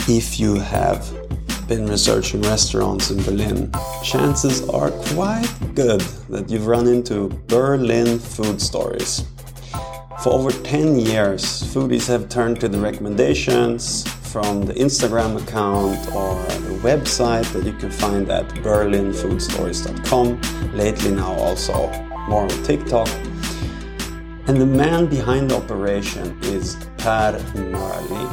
If you have been researching restaurants in Berlin, chances are quite good that you've run into Berlin food stories. For over 10 years, foodies have turned to the recommendations from the Instagram account or the website that you can find at berlinfoodstories.com. Lately now also more on TikTok. And the man behind the operation is Per Mörling.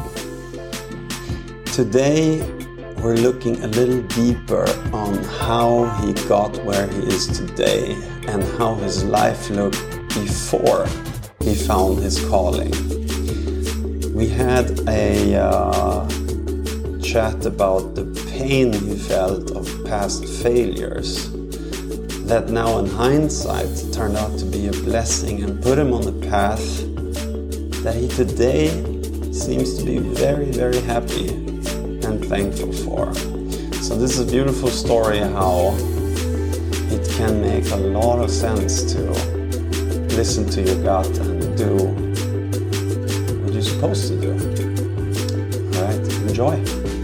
Today we're looking a little deeper on how he got where he is today and how his life looked before he found his calling. We had a chat about the pain he felt of past failures that now in hindsight turned out to be a blessing and put him on a path that he today seems to be very, very happy and thankful for. So this is a beautiful story how it can make a lot of sense to listen to your gut and do what you're supposed to do. Alright, enjoy.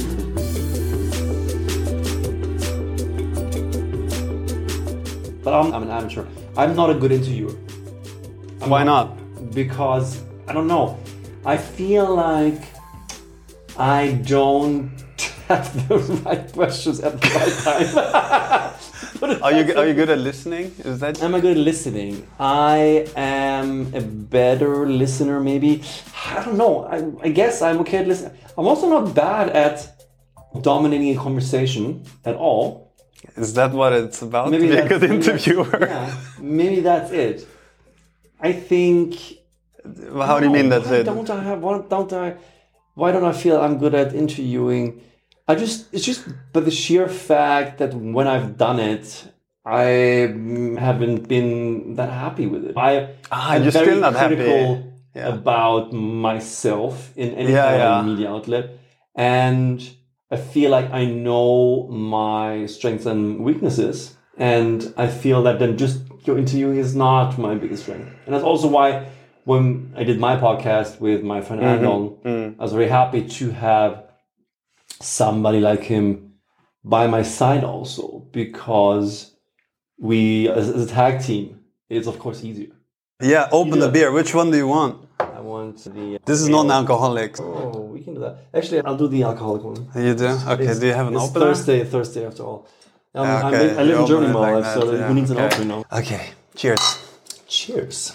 But I'm an amateur. I'm not a good interviewer. Why not? Because, I don't know, I feel like I don't have the right questions at the right time. Are you good at listening? Is that? Am I good at listening? I am a better listener, maybe. I don't know. I guess I'm okay at listening. I'm also not bad at dominating a conversation at all. Is that what it's about Maybe to be a good interviewer? Yeah, maybe that's it. I think. How do you mean that's it? Why don't I feel I'm good at interviewing? It's just but the sheer fact that when I've done it, I haven't been that happy with it. I'm you're very still not critical happy. Yeah. about myself in any kind of media outlet, and I feel like I know my strengths and weaknesses, and I feel that then just your interviewing is not my biggest strength, and that's also why when I did my podcast with my friend Andon, I was very happy to have somebody like him by my side also, because we, as a tag team, it's of course easier. Yeah, open the beer. Which one do you want? I want the... This is non-alcoholic. Oh, we can do that. Actually, I'll do the alcoholic one. You do? Okay, do you have an it's opener? Thursday after all. Okay, I live in Germany my like life, so who needs an opener now? Okay, cheers. Cheers.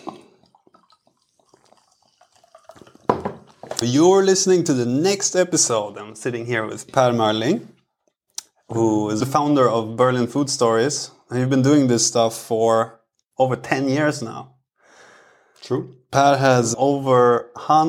You're listening to the next episode. I'm sitting here with Per Mörling, who is the founder of Berlin Food Stories. And you've been doing this stuff for over 10 years now. True. Per has over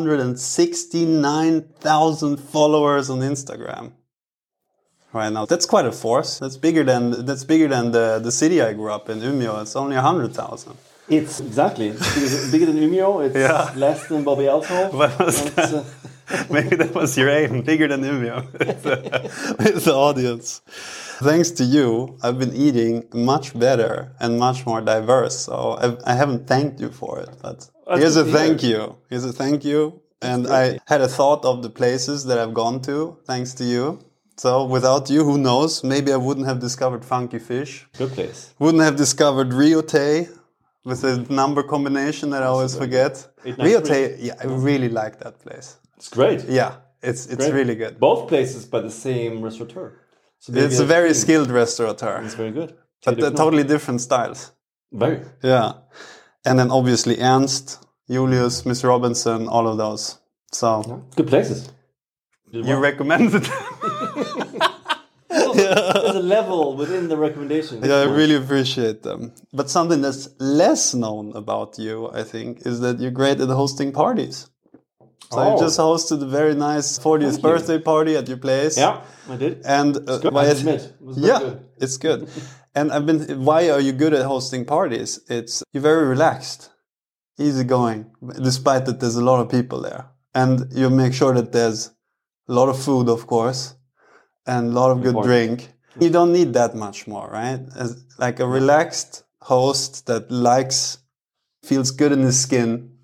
169,000 followers on Instagram right now. That's quite a force. That's bigger than the city I grew up in, Umeå. It's only 100,000. It's exactly. It's bigger than Umeå. It's less than Bobby Alto. Maybe that was your aim, bigger than Umeå. With the audience. Thanks to you, I've been eating much better and much more diverse. So I haven't thanked you for it, but here's a thank you. Here's a thank you. And I had a thought of the places that I've gone to, thanks to you. So without you, who knows? Maybe I wouldn't have discovered Funky Fish. Good place. Wouldn't have discovered Riote with the number combination that I always forget. Riote, yeah, I really like that place. It's great. Yeah, it's really good. Both places by the same restaurateur. So it's a very skilled restaurateur. It's very good. But they're totally different styles. Very. Yeah. And then obviously Ernst, Julius, Miss Robinson, all of those. So good places. You recommended them. There's a level within the recommendation. Yeah, I really appreciate them. But something that's less known about you, I think, is that you're great at hosting parties. So you just hosted a very nice 40th birthday party at your place. Yeah, I did. And I admit, it was very good. It's good. And why are you good at hosting parties? You're very relaxed, easygoing, despite that there's a lot of people there. And you make sure that there's a lot of food, of course, and a lot of good drink. You don't need that much more, right? As like a relaxed host that feels good in his skin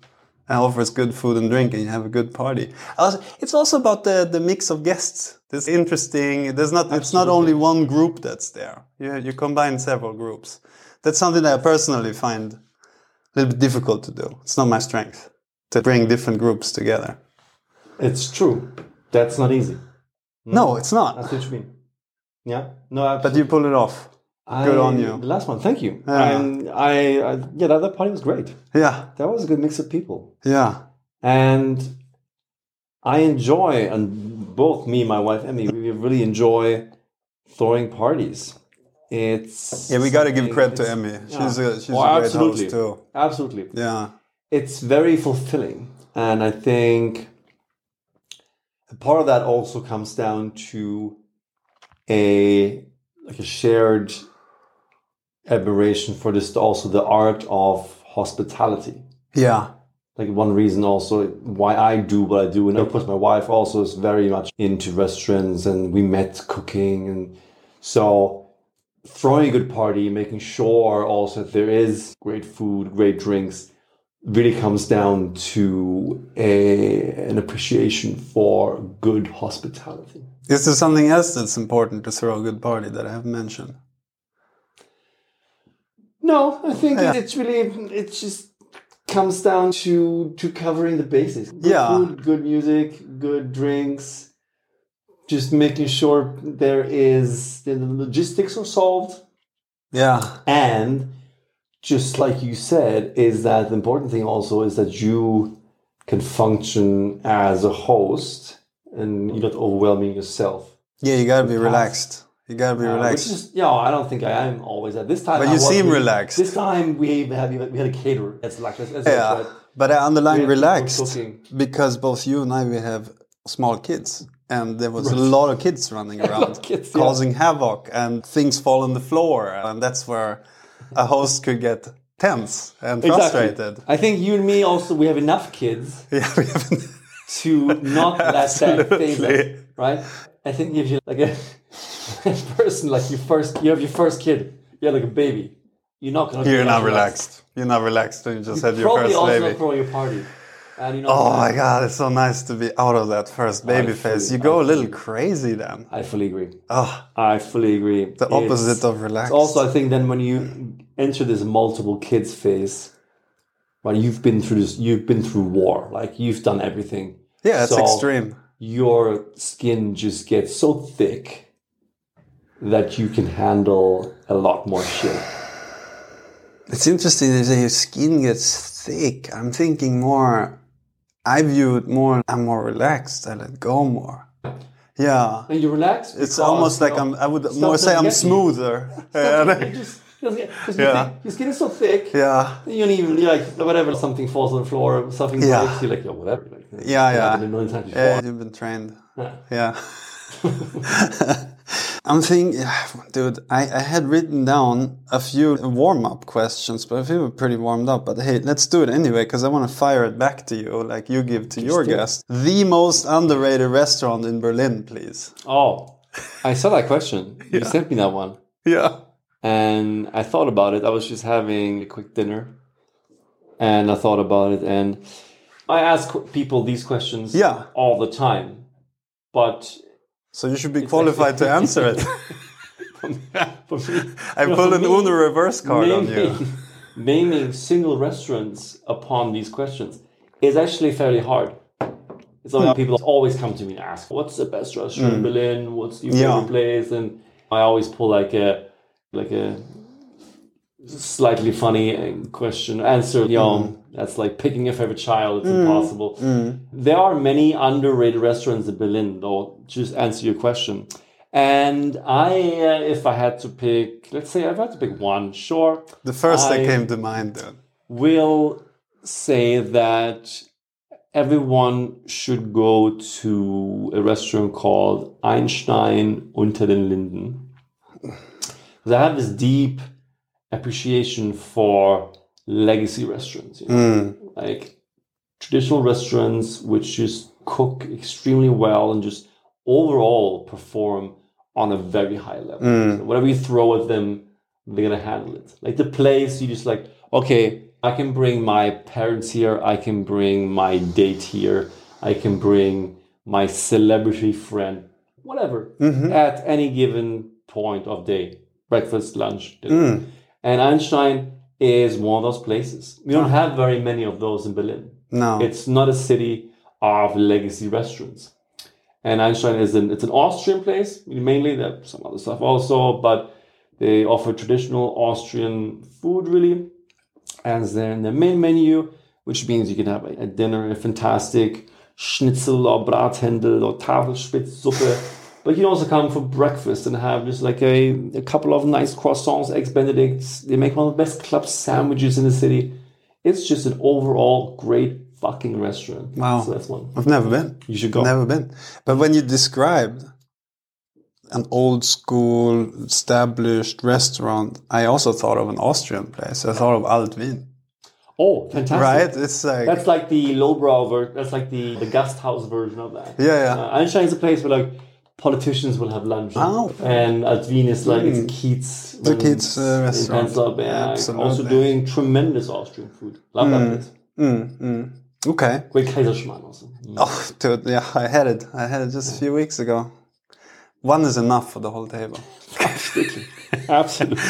offers good food and drink, and you have a good party. It's also about the mix of guests. It's interesting. It's not only one group that's there. You combine several groups. That's something that I personally find a little bit difficult to do. It's not my strength to bring different groups together. It's true. That's not easy. No, it's not. That's what you mean. Yeah. No, absolutely. But you pull it off. Good on you. The last one, thank you. Yeah. And that party was great. Yeah. That was a good mix of people. Yeah. And I enjoy, and both me and my wife Emmy, we really enjoy throwing parties. We got to give credit to Emmy. She's a great host too. Absolutely. Yeah. It's very fulfilling, and I think a part of that also comes down to a shared admiration for also the art of hospitality. Yeah. Like one reason also why I do what I do. And of course my wife also is very much into restaurants, and we met cooking. And so throwing a good party, making sure also that there is great food, great drinks, really comes down to an appreciation for good hospitality. Is there something else that's important to throw a good party that I haven't mentioned? No, I think it just comes down to covering the basics. Good food, good music, good drinks, just making sure the logistics are solved. Yeah. And just like you said, is that the important thing also is that you can function as a host and you're not overwhelming yourself. Yeah, you gotta be relaxed. You gotta be relaxed. I don't think I am always at this time. But you seem relaxed. This time we had a caterer. That's but I underline relaxed because both you and I, we have small kids. And there was a lot of kids running around, causing havoc, and things fall on the floor. And that's where a host could get tense and frustrated. I think you and me also, we have enough kids to not let that phase us, right? I think if you like a person, like you have your first kid, you have like a baby, you're not relaxed. You're not relaxed when you just had your Probably first baby. also not throwing a party. Oh my God, it's so nice to be out of that first baby phase. You go a little crazy then. I fully agree. Oh, I fully agree. The opposite of relaxed. Also, I think then when you enter this multiple kids phase, well, you've been through war, like you've done everything. Yeah, it's extreme. Your skin just gets so thick that you can handle a lot more shit. It's interesting that your skin gets thick. I'm thinking more. I view it more. I'm more relaxed. I let go more. Yeah. And you relax. It's almost like I would more say I'm smoother. Your skin is so thick. Yeah. You don't even like whatever. Something falls on the floor. Something breaks. You're like, whatever. Like, You've been trained. Yeah. I'm thinking, dude, I had written down a few warm-up questions, but I feel we're pretty warmed up. But hey, let's do it anyway, because I want to fire it back to you like you give to your guest. The most underrated restaurant in Berlin, please. Oh, I saw that question. You sent me that one. Yeah. And I thought about it. I was just having a quick dinner. And I thought about it. And I ask people these questions all the time. But... So you should be qualified to answer it. For me, I pulled an Uno reverse card on you. Naming single restaurants upon these questions is actually fairly hard. So people always come to me and ask, what's the best restaurant in Berlin? What's your favorite place? And I always pull like a slightly funny answer. That's like picking your favorite child. It's impossible. There are many underrated restaurants in Berlin, though, just answer your question. And if I had to pick, let's say I've had to pick one, sure. The first that came to mind then. Will say that everyone should go to a restaurant called Einstein unter den Linden. Because I have this deep appreciation for legacy restaurants, like traditional restaurants which just cook extremely well and just overall perform on a very high level. So whatever you throw at them, they're gonna handle it. Like the place, you just like, okay, I can bring my parents here, I can bring my date here, I can bring my celebrity friend, whatever, at any given point of day, breakfast, lunch, dinner. And Einstein is one of those places. We don't have very many of those in Berlin. No. It's not a city of legacy restaurants. And Einstein it's an Austrian place, mainly. There's some other stuff also, but they offer traditional Austrian food, really, as their main menu, which means you can have a dinner, a fantastic Schnitzel or Brathändel or Tafelspitzsuppe. But you can also come for breakfast and have just like a couple of nice croissants, eggs Benedicts. They make one of the best club sandwiches in the city. It's just an overall great fucking restaurant. Wow. So that's one. I've never been. You should go. Never been. But when you described an old school established restaurant, I also thought of an Austrian place. I thought of Alt-Wien. Oh, fantastic. Right? It's like... That's like the lowbrow version. That's like the Gasthaus version of that. Yeah. Einstein is a place where like politicians will have lunch. Oh. And Alt-Wien is like it's a Keats. The Keats restaurant. In Prenzlauer, also doing tremendous Austrian food. Love that place. Okay. Great Kaiserschmarrn also. Oh, dude, yeah, I had it just a few weeks ago. One is enough for the whole table. Absolutely.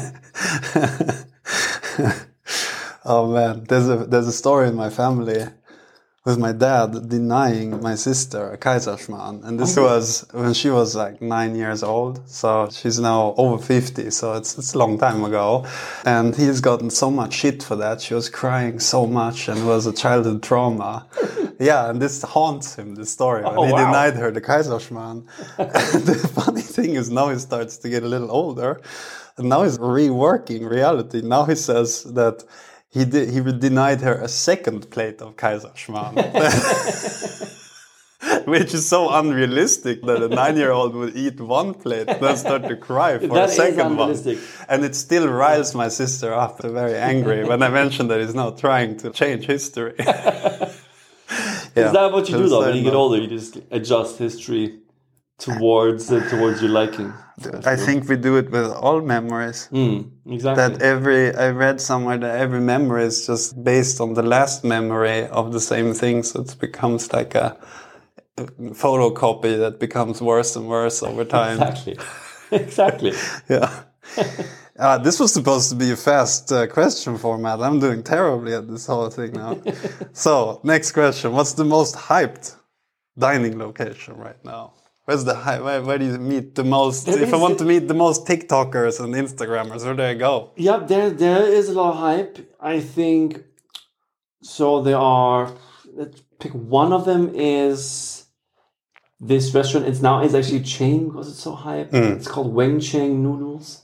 Oh man, there's a story in my family with my dad denying my sister a Kaiserschmarrn, and this was when she was like 9 years old. So she's now over 50, so it's a long time ago. And he's gotten so much shit for that. She was crying so much and was a childhood trauma. Yeah, and this haunts him, this story, when he denied her the Kaiserschmarrn. And the funny thing is now he starts to get a little older, and now he's reworking reality. Now he says that he denied her a second plate of Kaiserschmarrn. Which is so unrealistic that a 9-year-old would eat one plate and then start to cry for a second one. And it still riles my sister up, very angry, when I mention that he's now trying to change history. Is that what you do though? When you get older, you just adjust history towards your liking. I think we do it with all memories. Exactly. That I read somewhere that every memory is just based on the last memory of the same thing, so it becomes like a photocopy that becomes worse and worse over time. Exactly. Yeah. This was supposed to be a fast question format. I'm doing terribly at this whole thing now. So, next question. What's the most hyped dining location right now? Where's the hype? Where do you meet the most? If I want to meet the most TikTokers and Instagrammers, where do I go? Yeah, there is a lot of hype. I think, so there are, let's pick one of them is this restaurant. It's actually a chain because it's so hyped. It's called Wencheng Noodles.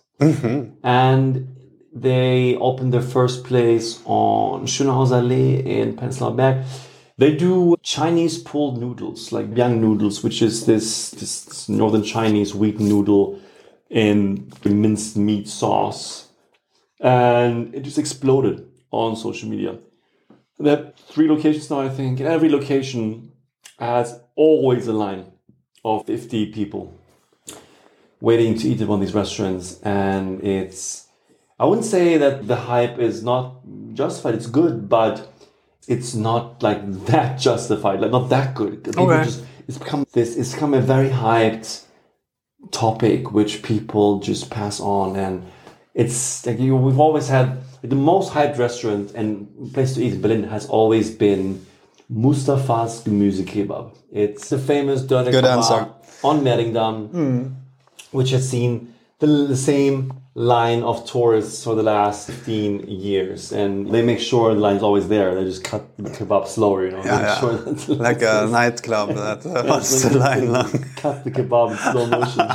And they opened their first place on Schönhauser Allee in Prenzlauer Berg. They do Chinese pulled noodles, like Biang noodles, which is this northern Chinese wheat noodle in minced meat sauce. And it just exploded on social media. They have 3 locations now, I think. And every location has always a line of 50 people waiting to eat at one of these restaurants. And I wouldn't say that the hype is not justified. It's good, but it's not like that justified, like not that good. It's become a very hyped topic which people just pass on, and it's like we've always had the most hyped restaurant and place to eat in Berlin has always been Mustafa's Gemüsekebab. It's the famous Döner Kebab on Mehringdamm, which has seen the same line of tourists for the last 15 years, and they make sure the line's always there. They just cut the kebab slower, Sure like a nightclub that wants the line long. Cut the kebab in slow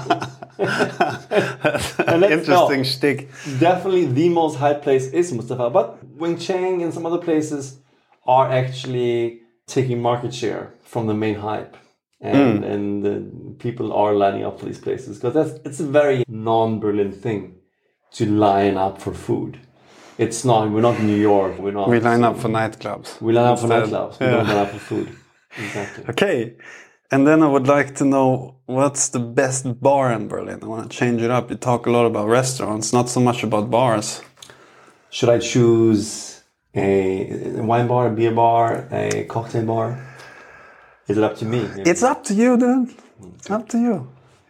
motion. And interesting shtick. Definitely the most hyped place is Mustafa, but Wencheng and some other places are actually taking market share from the main hype. And the people are lining up for these places because it's a very non-Berlin thing to line up for food. It's not. We're not in New York. We line up for nightclubs. We line up for nightclubs. We don't line up for food. Exactly. Okay. And then I would like to know what's the best bar in Berlin. I want to change it up. You talk a lot about restaurants, not so much about bars. Should I choose A wine bar, a beer bar, a cocktail bar? Is it up to me? Maybe? It's up to you, dude. It's up to you.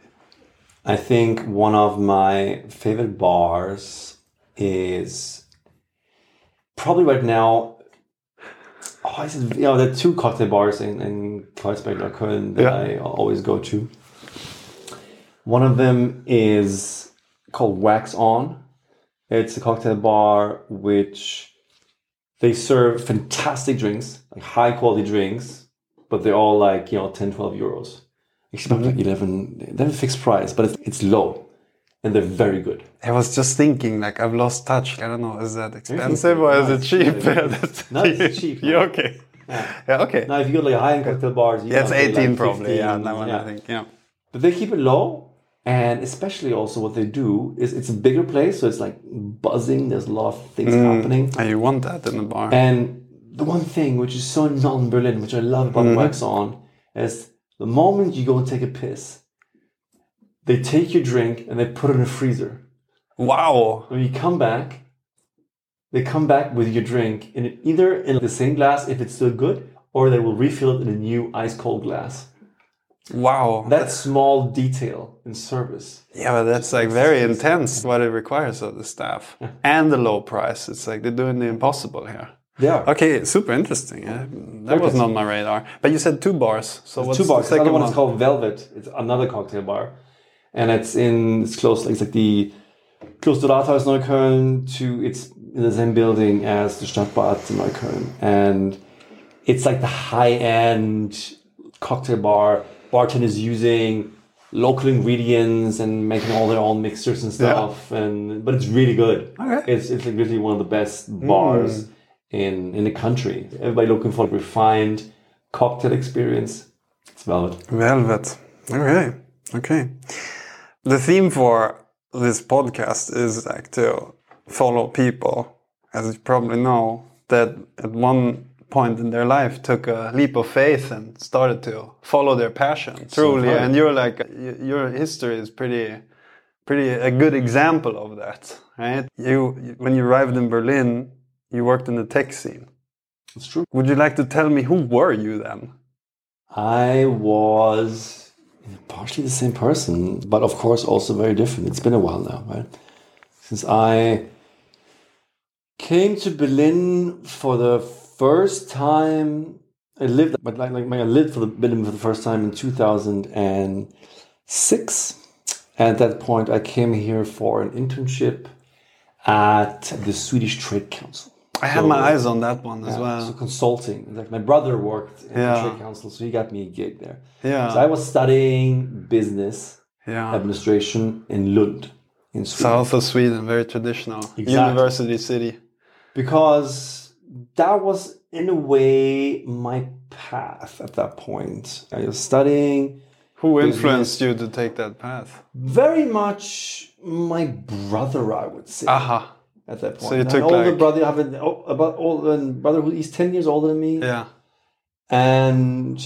I think one of my favorite bars is probably right now. There are two cocktail bars in Kreuzberg, Neukölln that I always go to. One of them is called Wax On. It's a cocktail bar which they serve fantastic drinks, like high quality drinks, but they're all like 10, 12 euros. Actually, about like 11. They have a fixed price, but it's low, and they're very good. I was just thinking, like, I've lost touch. I don't know, is that expensive or is it cheap? No, it's cheap. Yeah, okay. Yeah, okay. Now, if you go to like high-end cocktail bars, it's 18 like probably. 15, yeah, that one I think. Yeah. But they keep it low, and especially also what they do is it's a bigger place, so it's like buzzing. There's a lot of things happening. And you want that in a bar. And the one thing which is so non-Berlin, which I love about Wax On, is the moment you go and take a piss, they take your drink and they put it in a freezer. Wow. When you come back, they come back with your drink either in the same glass if it's still good, or they will refill it in a new ice cold glass. Wow. That small detail in service. Yeah, but that's like very intense what it requires of the staff. And the low price. It's like they're doing the impossible here. Yeah. Okay, super interesting. That was not on my radar. But you said two bars. So what's 2 bars. the second Another one is called Velvet. It's another cocktail bar. And it's close, it's like the close to Rathaus Neukölln it's in the same building as the Stadtbad in Neukölln. And it's like the high-end cocktail bar. Bartenders using local ingredients and making all their own mixtures and stuff. But it's really good. Okay. It's like really one of the best bars in the country. Everybody looking for a refined cocktail experience. It's Velvet. Velvet. Okay. The theme for this podcast is like to follow people, as you probably know, that at one point in their life took a leap of faith and started to follow their passion truly. And you're like, your history is pretty a good example of that, right? When you arrived in Berlin, you worked in the tech scene. It's true. Would you like to tell me, who were you then? I was partially the same person, but of course also very different. It's been a while now, right? Since I came to Berlin for the first time. I lived for Berlin for the first time in 2006. At that point, I came here for an internship at the Swedish Trade Council. I had my eyes on that one as well. So consulting. Like my brother worked in the Trade Council, so he got me a gig there. Yeah. So I was studying business administration in Lund, in Sweden. South of Sweden, very traditional. University city. Because that was, in a way, my path at that point. I was studying. Who influenced you to take that path? Very much my brother, I would say. At that point. So you took older brother. I have a brother who is 10 years older than me. Yeah. And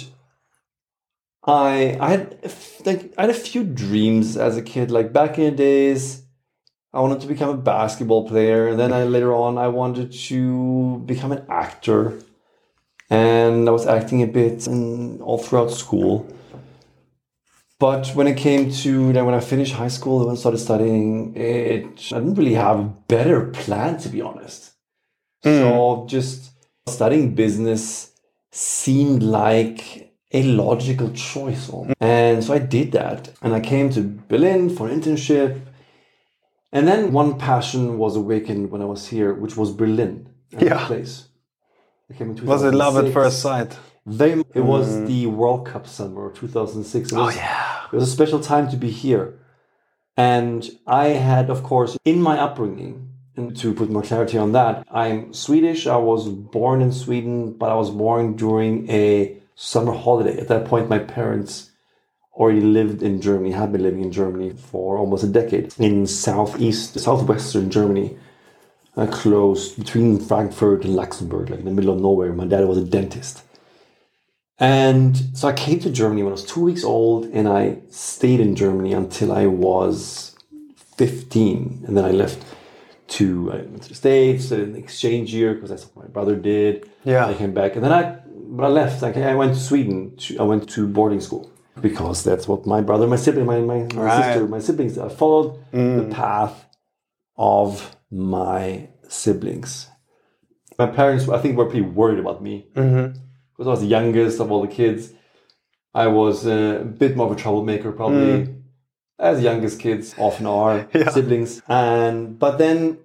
I had a few dreams as a kid. Like back in the days, I wanted to become a basketball player. And then later on, I wanted to become an actor. And I was acting a bit all throughout school. But when it came to when I finished high school and started studying, I didn't really have a better plan, to be honest. So just studying business seemed like a logical choice. And so I did that. And I came to Berlin for an internship. And then one passion was awakened when I was here, which was Berlin. Yeah. Place. I came in 2006. Was it love at first sight? It was the World Cup summer of 2006. It was a special time to be here. And I had, of course, in my upbringing, and to put more clarity on that, I'm Swedish. I was born in Sweden, but I was born during a summer holiday. At that point, my parents already lived in Germany, had been living in Germany for almost a decade, in southwestern Germany, close between Frankfurt and Luxembourg, like in the middle of nowhere. My dad was a dentist. And so I came to Germany when I was 2 weeks old, and I stayed in Germany until I was 15. And then I left I went to the States, did an exchange year because that's what my brother did. Yeah. I came back, and then I left. I went to Sweden. I went to boarding school because that's what my brother, my sibling, my sister, my siblings. I followed the path of my siblings. My parents, I think, were pretty worried about me because I was the youngest of all the kids. I was a bit more of a troublemaker, probably, as youngest kids often are, siblings. But then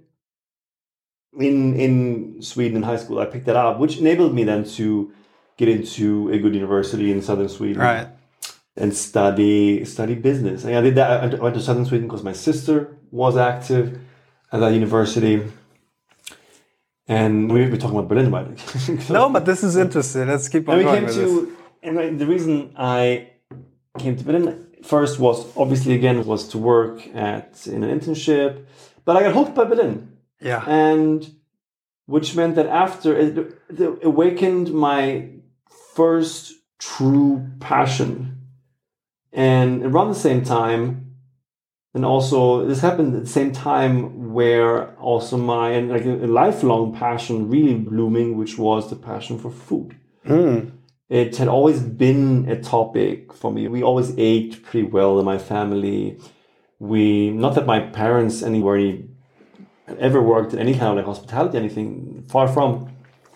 in Sweden in high school, I picked that up, which enabled me then to get into a good university in southern Sweden, and study business. And I did that. I went to southern Sweden because my sister was active at that university. And we're talking about Berlin, right? No, but this is interesting. Let's keep on going with this. And the reason I came to Berlin first was obviously was to work in an internship, but I got hooked by Berlin. Yeah. And which meant that after it awakened my first true passion. And around the same time, and also this happened at the same time where also my a lifelong passion really blooming, which was the passion for food. It had always been a topic for me. We always ate pretty well in my family. Not that my parents ever worked in any kind of like hospitality, anything, far from.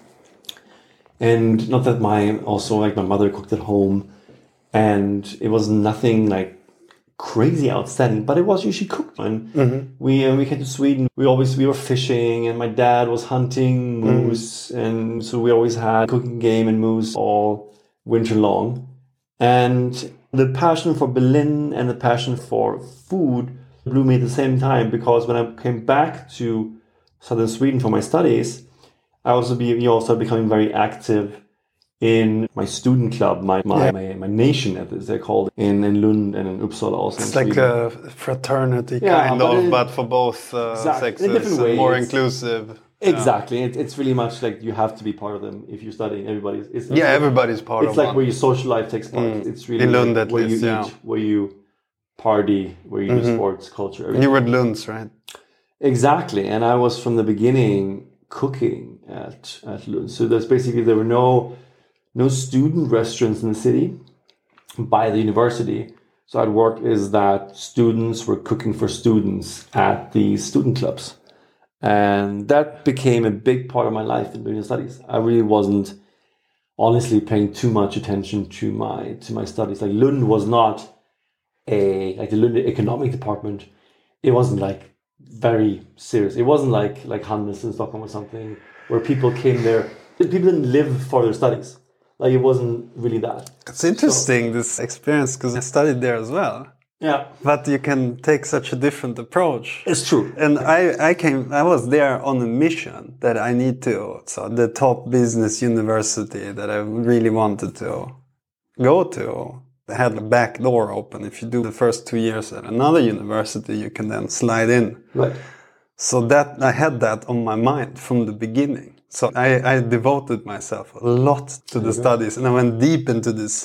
And not that my mother cooked at home, and it was nothing like crazy outstanding, but it was usually cooked. And we came to Sweden. We were fishing, and my dad was hunting moose, and so we always had cooking game and moose all winter long. And the passion for Berlin and the passion for food blew me at the same time, because when I came back to southern Sweden for my studies, I also becoming very active in my student club, my nation, as they're called, in Lund and in Uppsala also. It's like a fraternity but for both sexes, in different ways. More inclusive. Exactly, it's really much like you have to be part of them if you're studying. Everybody's part of it. It's like where your social life takes part. It's really in Lund, like at where least, you eat, where you party, where you do sports, culture. Everything. You were at Lund's, right? Exactly, and I was from the beginning cooking at Lund. So there's basically there were no student restaurants in the city by the university. So I'd work is that students were cooking for students at the student clubs. And that became a big part of my life in doing studies. I really wasn't honestly paying too much attention to my studies. Like Lund was not the Lund economic department. It wasn't like very serious. It wasn't like Handels in Stockholm or something where people came there. People didn't live for their studies. Like it wasn't really that. It's interesting, this experience, because I studied there as well. Yeah. But you can take such a different approach. It's true. And I was there on a mission that I need to. So the top business university that I really wanted to go to had a back door open. If you do the first 2 years at another university, you can then slide in. Right. So that I had that on my mind from the beginning. So I devoted myself a lot to the studies, and I went deep into this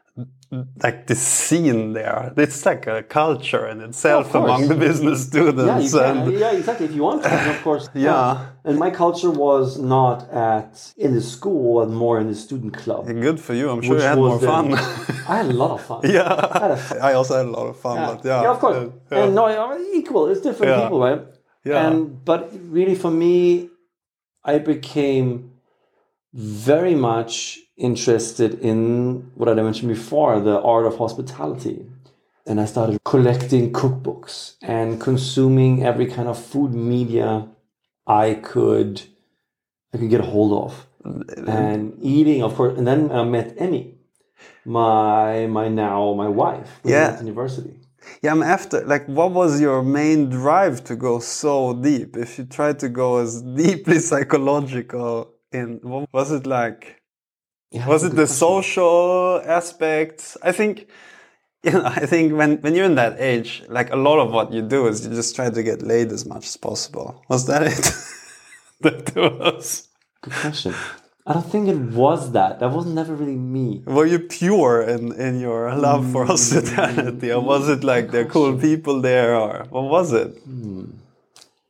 scene there. It's like a culture in itself among the business students. Yeah, exactly. If you want to, of course. Yeah. And my culture was not in the school, but more in the student club. Good for you. I'm sure you had more fun. I had a lot of fun. I also had a lot of fun. But yeah, of course. And equal. It's different people, right? Yeah. But really, for me, I became very much interested in what I mentioned before, the art of hospitality. And I started collecting cookbooks and consuming every kind of food media I could get a hold of. And eating, of course. And then I met Emmy, my wife, at university. Yeah, I'm after, what was your main drive to go so deep? If you try to go as deeply psychological what was it like? Yeah, was it the social aspects? I think when you're in that age, a lot of what you do is you just try to get laid as much as possible. Was that it? That was. Good question. I don't think it was that. That was never really me. Were you pure in your love for hospitality? Or was it like there are cool people there? Or what was it?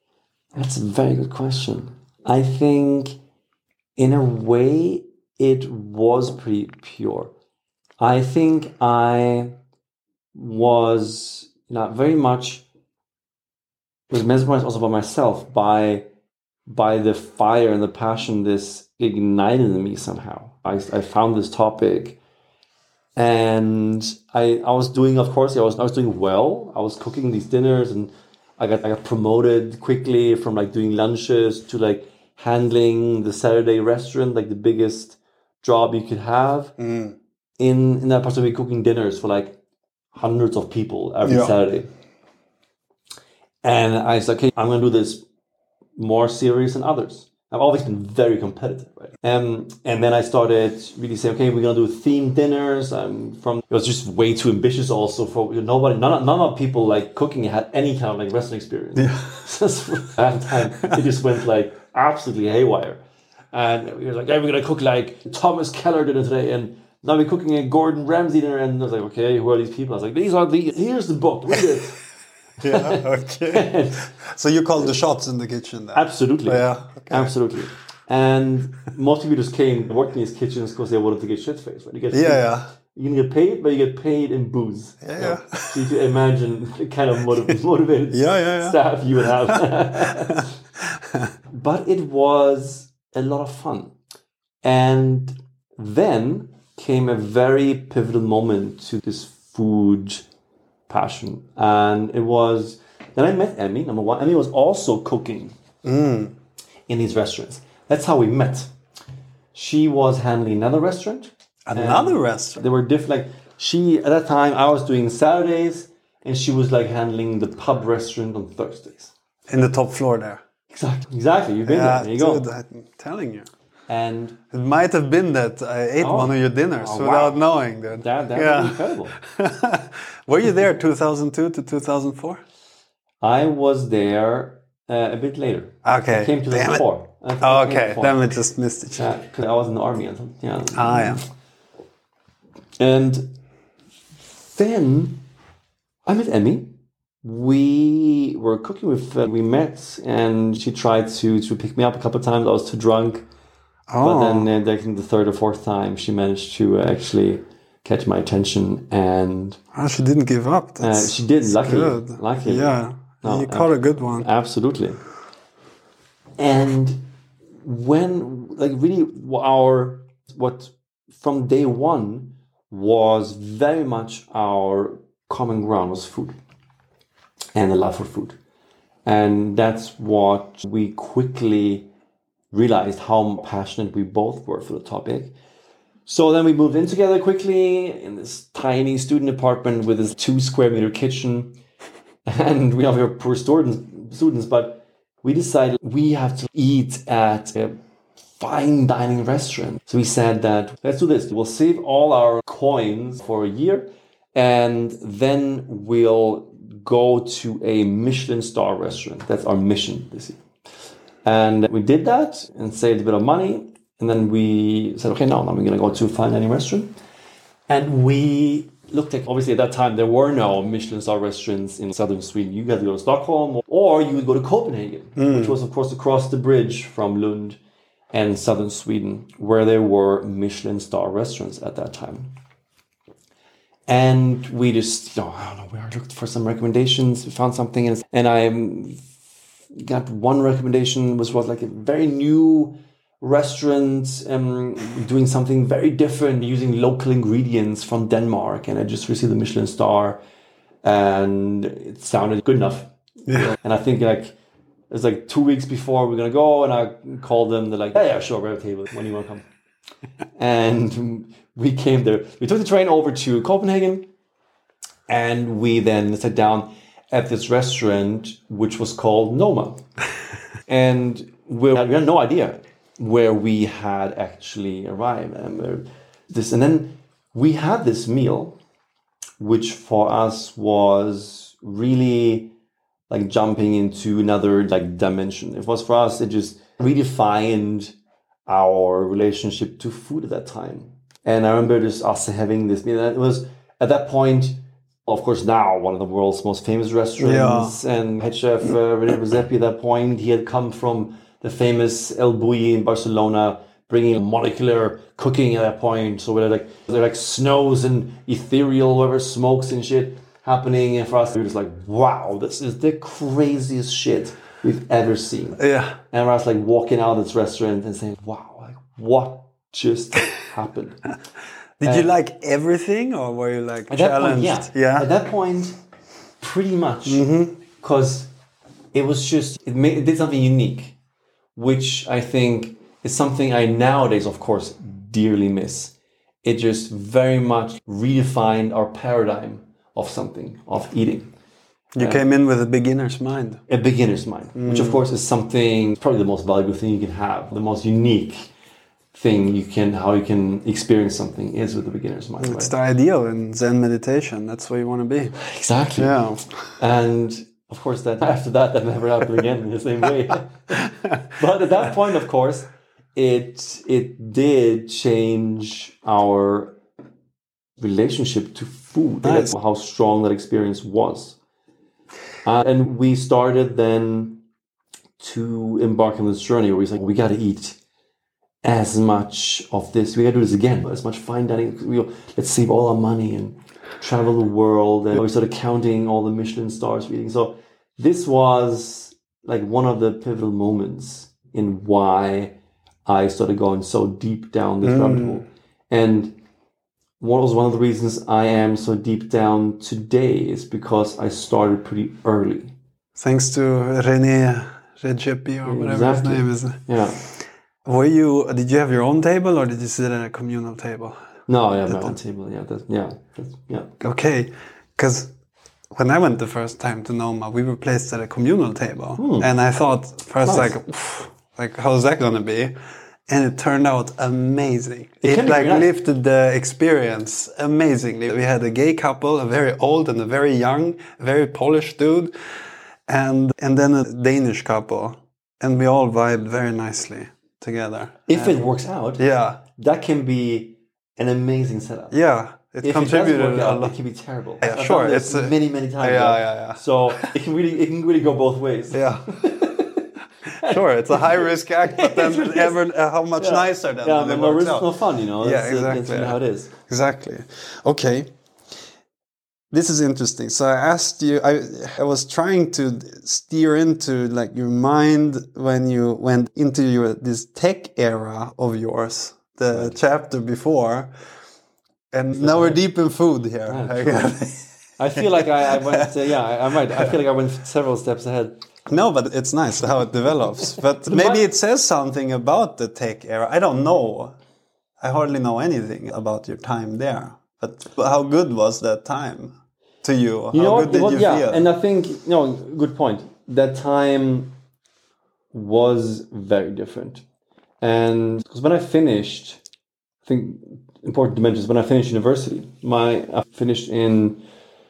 That's a very good question. I think in a way it was pretty pure. I think I was very much was mesmerized also by myself, by the fire and the passion this ignited in me somehow. I found this topic, and I was doing, of course, I was doing well. I was cooking these dinners, and I got promoted quickly from like doing lunches to like handling the Saturday restaurant, like the biggest job you could have in that part of it, cooking dinners for like hundreds of people every Saturday. And I said, okay, I'm going to do this more serious than others. I've always been very competitive, right? And then I started really saying, okay, we're going to do themed dinners. It was just way too ambitious also for none of people like cooking had any kind of like restaurant experience. Yeah. At the time, it just went like absolutely haywire. And we were like, hey, we're going to cook like Thomas Keller dinner today. And now we're cooking a Gordon Ramsay dinner. And I was like, okay, who are these people? I was like, here's the book, read it. Yeah, okay. So you called the shots in the kitchen then? Absolutely. Yeah, okay. Absolutely. And most people just came worked in these kitchens because they wanted to get shit-faced, right? You can get paid, but you get paid in booze. Yeah. So you can imagine the kind of motivated staff you would have. But it was a lot of fun. And then came a very pivotal moment to this food passion. And it was, then I met Emmy, number one. Emmy was also cooking in these restaurants. That's how we met. She was handling another restaurant. Another restaurant? They were different. Like at that time, I was doing Saturdays, and she was like handling the pub restaurant on Thursdays. In the top floor there. Exactly. You've been there. There you go. Dude, I'm telling you. And it might have been that I ate one of your dinners without knowing that. That was incredible. Were you there 2002 to 2004? I was there a bit later. Okay. I came to 2004. Okay, then we just missed each other. Because I was in the army. Yeah. And then I met Emmy. We were cooking with, we met, and she tried to pick me up a couple of times. I was too drunk. But then I think the third or fourth time she managed to actually catch my attention, and she didn't give up. She did, luckily. Yeah, you caught a good one. Absolutely. And when really what from day one was very much our common ground was food and the love for food, and that's what we quickly realized how passionate we both were for the topic. So then we moved in together quickly in this tiny student apartment with this 2 square meter kitchen. And we were poor students, but we decided we have to eat at a fine dining restaurant. So we said that let's do this. We'll save all our coins for a year, and then we'll go to a Michelin star restaurant. That's our mission this year. And we did that and saved a bit of money. And then we said, okay, now we're going to go to a fine dining restaurant. And we looked at, obviously at that time, there were no Michelin star restaurants in southern Sweden. You had to go to Stockholm, or you would go to Copenhagen, which was, of course, across the bridge from Lund and southern Sweden, where there were Michelin star restaurants at that time. And we just, we looked for some recommendations. We found something, and I got one recommendation, which was like a very new restaurant doing something very different, using local ingredients from Denmark, and I just received the Michelin star, and it sounded good enough. Yeah. And I think it was like 2 weeks before we were gonna go, and I called them. They're like, yeah, sure, we have a table when you want to come. And we came there. We took the train over to Copenhagen, and we then sat down at this restaurant, which was called Noma. And we had no idea where we had actually arrived. And then we had this meal, which for us was really like jumping into another like dimension. It was for us, it just redefined our relationship to food at that time. And I remember just us having this meal. And it was at that point, Of course, now one of the world's most famous restaurants, and head chef René Redzepi at that point, he had come from the famous El Bulli in Barcelona, bringing molecular cooking at that point. So they're like snows and ethereal, whatever smokes and shit happening. And for us, we were just like, wow, this is the craziest shit we've ever seen. Yeah. And I was like walking out of this restaurant and saying, wow, like what just happened? Did you like everything, or were you like challenged? That point, yeah. At that point, pretty much, because it was just it did something unique, which I think is something I nowadays, of course, dearly miss. It just very much redefined our paradigm of something, of eating. You came in with a beginner's mind. A beginner's mind, which of course is something, probably the most valuable thing you can have, the most unique thing how you can experience something is with the beginner's mind. It's the ideal in Zen meditation. That's where you want to be. Exactly. Yeah. And of course, that after that never happened again in the same way. But at that point, of course, it did change our relationship to food. Nice. How strong that experience was. And we started then to embark on this journey where we said, we got to eat as much of this. We got to do this again. As much fine dining. Let's save all our money and travel the world. And we started counting all the Michelin stars we're eating. So this was like one of the pivotal moments in why I started going so deep down this rabbit hole. And what was one of the reasons I am so deep down today is because I started pretty early. Thanks to René Redzepi or whatever his name is. Yeah. Did you have your own table or did you sit at a communal table? No, I have my own table. Yeah. Okay. Because when I went the first time to Noma, we were placed at a communal table. And I thought first, like, how's that going to be? And it turned out amazing. It lifted the experience amazingly. We had a gay couple, a very old and a very young, very polished dude, and then a Danish couple. And we all vibed very nicely together. If it works out, that can be an amazing setup. Yeah, it contributed a lot. It can be terrible. Yeah, sure. It's many times. Yeah. So it can really go both ways. Yeah. Sure, it's a high-risk act, but then how much nicer then? Yeah, no risk, no fun, you know. Exactly. That's really how it is. Exactly. Okay. This is interesting. So I asked you, I was trying to steer into like your mind when you went into this tech era of yours, the chapter before, and now we're deep in food here. I feel like I went, I might. I feel like I went several steps ahead. No, but it's nice how it develops. But maybe it says something about the tech era. I don't know. I hardly know anything about your time there. But how good was that time to you? How good did you feel? And I think, good point. That time was very different. And because when I finished, I think important to mention is when I finished university. I finished in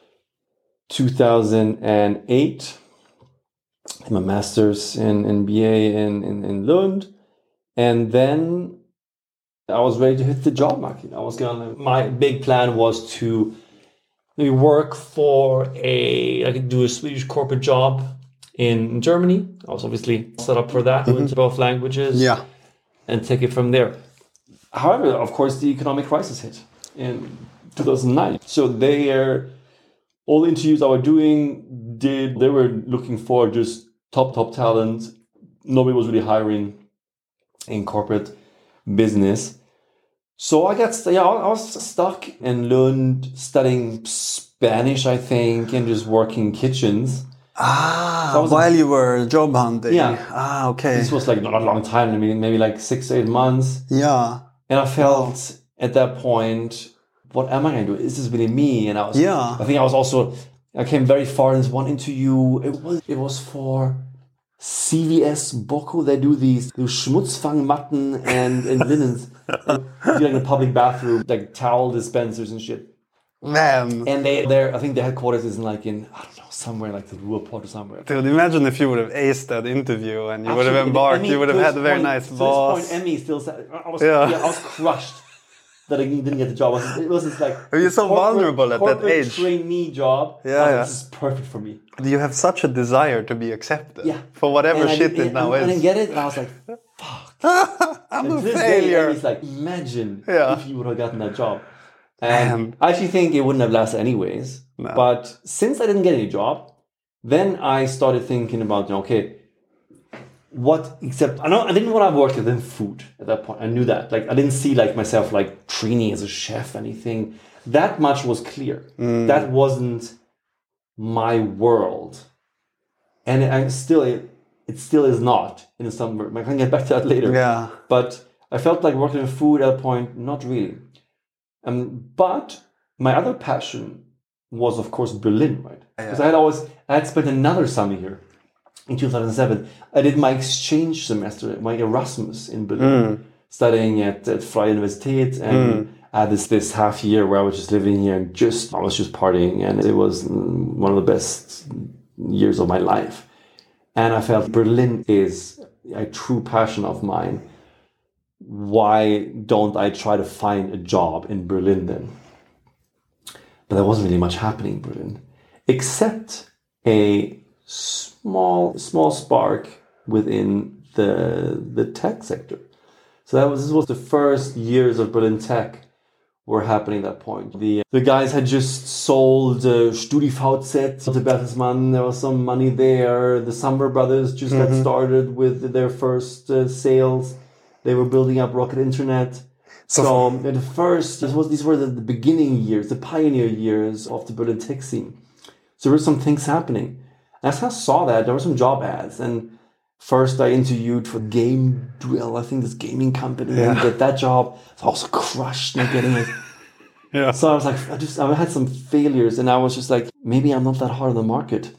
2008. My master's in BA in Lund, and then I was ready to hit the job market. My big plan was to maybe work for do a Swedish corporate job in Germany. I was obviously set up for that, into both languages, and take it from there. However, of course, the economic crisis hit in 2009. So all the interviews I was doing, they were looking for just top talent. Nobody was really hiring in corporate business. So I was stuck in Lund studying Spanish, I think, and just working in kitchens. While you were job hunting. Yeah. Okay. This was like not a long time. I mean, maybe like 6 to 8 months. Yeah. And I felt at that point, what am I going to do? Is this really me? And I came very far in this one interview. It was for CVS Bocco. They do these Schmutzfangmatten and linens. Like in a public bathroom, like towel dispensers and shit. Man. And I think their headquarters is I don't know, somewhere like the Ruhrpott or somewhere. Dude, imagine if you would have aced that interview and you would have embarked. You would have had a very nice boss. At this point, Emmy still said, I was crushed. that I didn't get the job. It was just like you're so vulnerable at that age. Trainee job. Yeah. This is perfect for me. You have such a desire to be accepted. Yeah. For whatever shit it now is. I didn't get it, and I was like, fuck. I'm a failure. He's like, imagine if you would have gotten that job. And I actually think it wouldn't have lasted anyways. No. But since I didn't get any job, then I started thinking about, okay, I didn't want to work in food at that point. I knew that. Like, I didn't see like myself like training as a chef, anything. That much was clear. That wasn't my world. And it still is not in some way. I can get back to that later. Yeah. But I felt like working in food at that point, not really. But my other passion was, of course, Berlin, right? Because I had spent another summer here in 2007. I did my exchange semester, my Erasmus in Berlin, studying at Freie Universität, and I had this half year where I was just living here and I was just partying, and it was one of the best years of my life. And I felt Berlin is a true passion of mine. Why don't I try to find a job in Berlin then? But there wasn't really much happening in Berlin, except a small spark within the tech sector. So this was the first years of Berlin Tech were happening at that point. The guys had just sold StudiVZ to Bertelsmann. There was some money there. The Summer Brothers just got started with their first sales. They were building up Rocket Internet. So these were the beginning years, the pioneer years of the Berlin tech scene. So there were some things happening. And as I saw that, there were some job ads. And first I interviewed for Game Duel, I think this gaming company, and get that job. So I was crushed not getting it. Yeah. So I was like, I had some failures, and I was just like, maybe I'm not that hard on the market.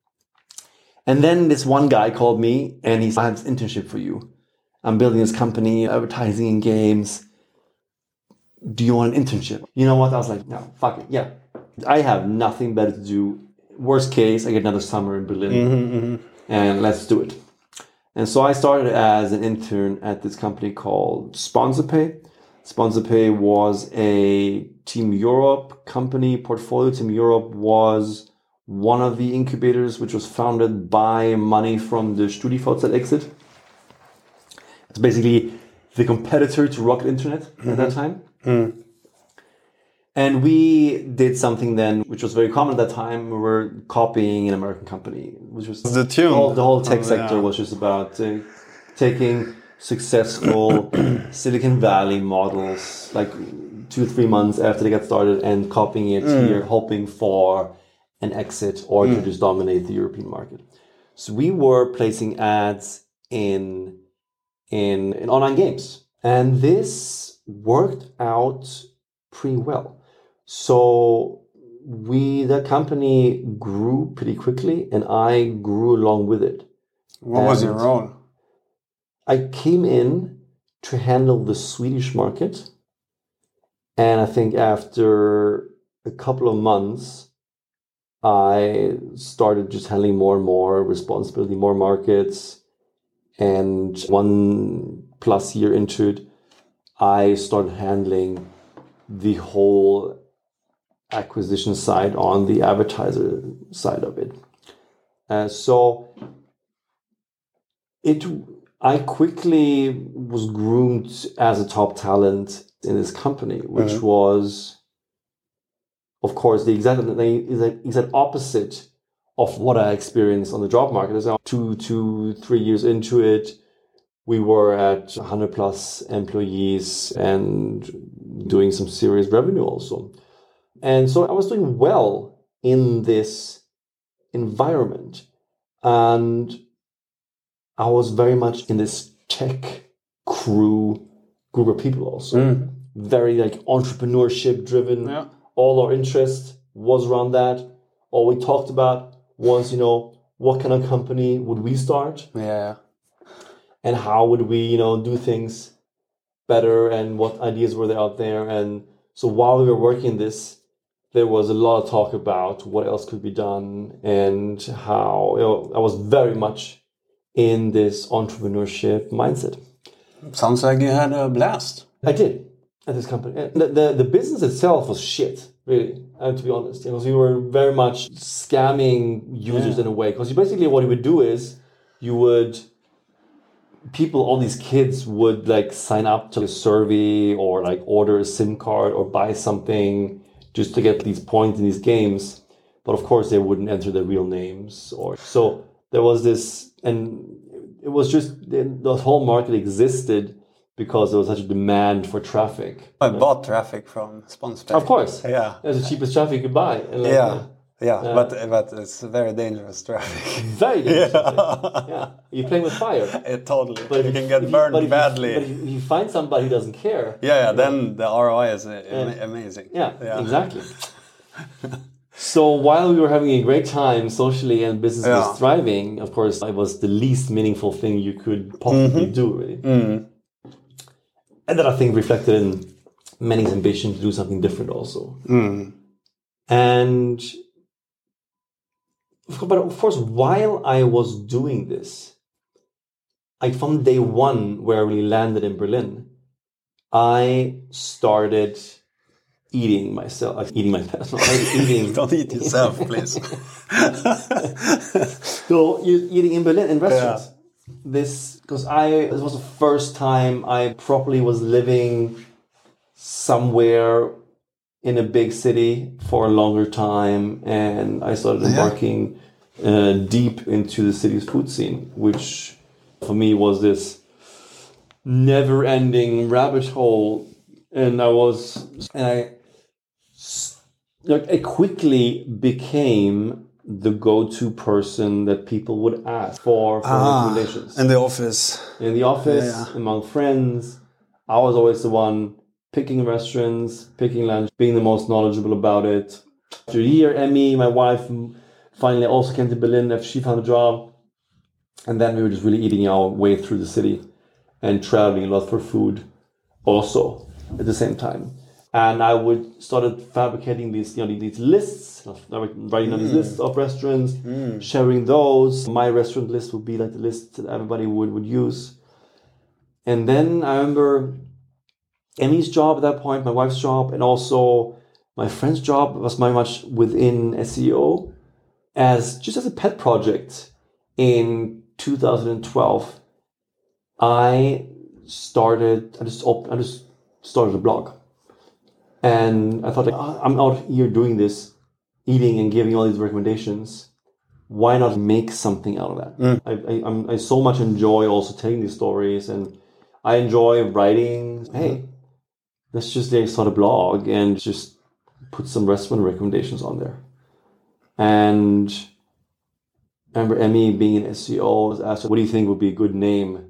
And then this one guy called me, and he said, I have this internship for you. I'm building this company, advertising in games. Do you want an internship? You know what? I was like, no, fuck it. Yeah. I have nothing better to do. Worst case, I get another summer in Berlin. And let's do it. And so I started as an intern at this company called SponsorPay. SponsorPay was a Team Europe company. Portfolio Team Europe was one of the incubators, which was founded by money from the StudiVZ exit. It's basically the competitor to Rocket Internet at that time. And we did something then, which was very common at that time. We were copying an American company, which was the tune. The whole tech sector was just about taking successful Silicon Valley models, like 2 or 3 months after they got started, and copying it here, hoping for an exit or to just dominate the European market. So we were placing ads in online games, and this worked out pretty well. So the company grew pretty quickly, and I grew along with it. What was your role? I came in to handle the Swedish market, and I think after a couple of months, I started just handling more and more responsibility, more markets, and 1+ year into it, I started handling the whole acquisition side on the advertiser side of it. I quickly was groomed as a top talent in this company, which was, of course, the exact opposite of what I experienced on the job market. So 2-3 years into it, we were at 100+ employees and doing some serious revenue also. And so I was doing well in this environment. And I was very much in this tech group of people also. Very like entrepreneurship driven. Yeah. All our interest was around that. All we talked about was, what kind of company would we start? Yeah. And how would we, do things better, and what ideas were there out there. And so while we were working this, there was a lot of talk about what else could be done, and how, I was very much in this entrepreneurship mindset. Sounds like you had a blast. I did. at this company. And the business itself was shit, really, to be honest. Because we were very much scamming users in a way. Because basically what you would do is all these kids would like sign up to a survey or like order a SIM card or buy something just to get these points in these games. But of course they wouldn't enter their real names. So there was this, and it was just, the whole market existed because there was such a demand for traffic. I bought traffic from SponsePay. Of course. Yeah. It's the cheapest traffic you could buy. And but it's very dangerous traffic. Very dangerous traffic. Yeah. You're playing with fire. Totally. But you can get burned badly. But if you find somebody who doesn't care. Then the ROI is amazing. Yeah, exactly. So while we were having a great time socially and business was thriving, of course, it was the least meaningful thing you could possibly do, really. Mm. And that I think reflected in Manning's ambition to do something different also. Mm. But of course, while I was doing this, from day one where I really landed in Berlin, I started eating myself. Don't eat yourself, please. So eating in Berlin in restaurants. This was the first time I properly was living somewhere in a big city for a longer time, and I started embarking deep into the city's food scene, which for me was this never-ending rabbit hole. And I quickly became the go-to person that people would ask for recommendations. In the office. Among friends. I was always the one picking restaurants, picking lunch, being the most knowledgeable about it. After a year, Emmy, my wife, finally also came to Berlin after she found a job. And then we were just really eating our way through the city and traveling a lot for food also at the same time. And I started fabricating these lists, writing down these lists of restaurants, sharing those. My restaurant list would be like the list that everybody would use. And then I remember Emmy's job at that point, my wife's job, and also my friend's job was very much within SEO just as a pet project. In 2012, I just started a blog. And I thought, I'm out here doing this, eating and giving all these recommendations. Why not make something out of that? I so much enjoy also telling these stories, and I enjoy writing. Hey, let's just start a blog and just put some restaurant recommendations on there. And I remember Emmy being in SEO was asked, what do you think would be a good name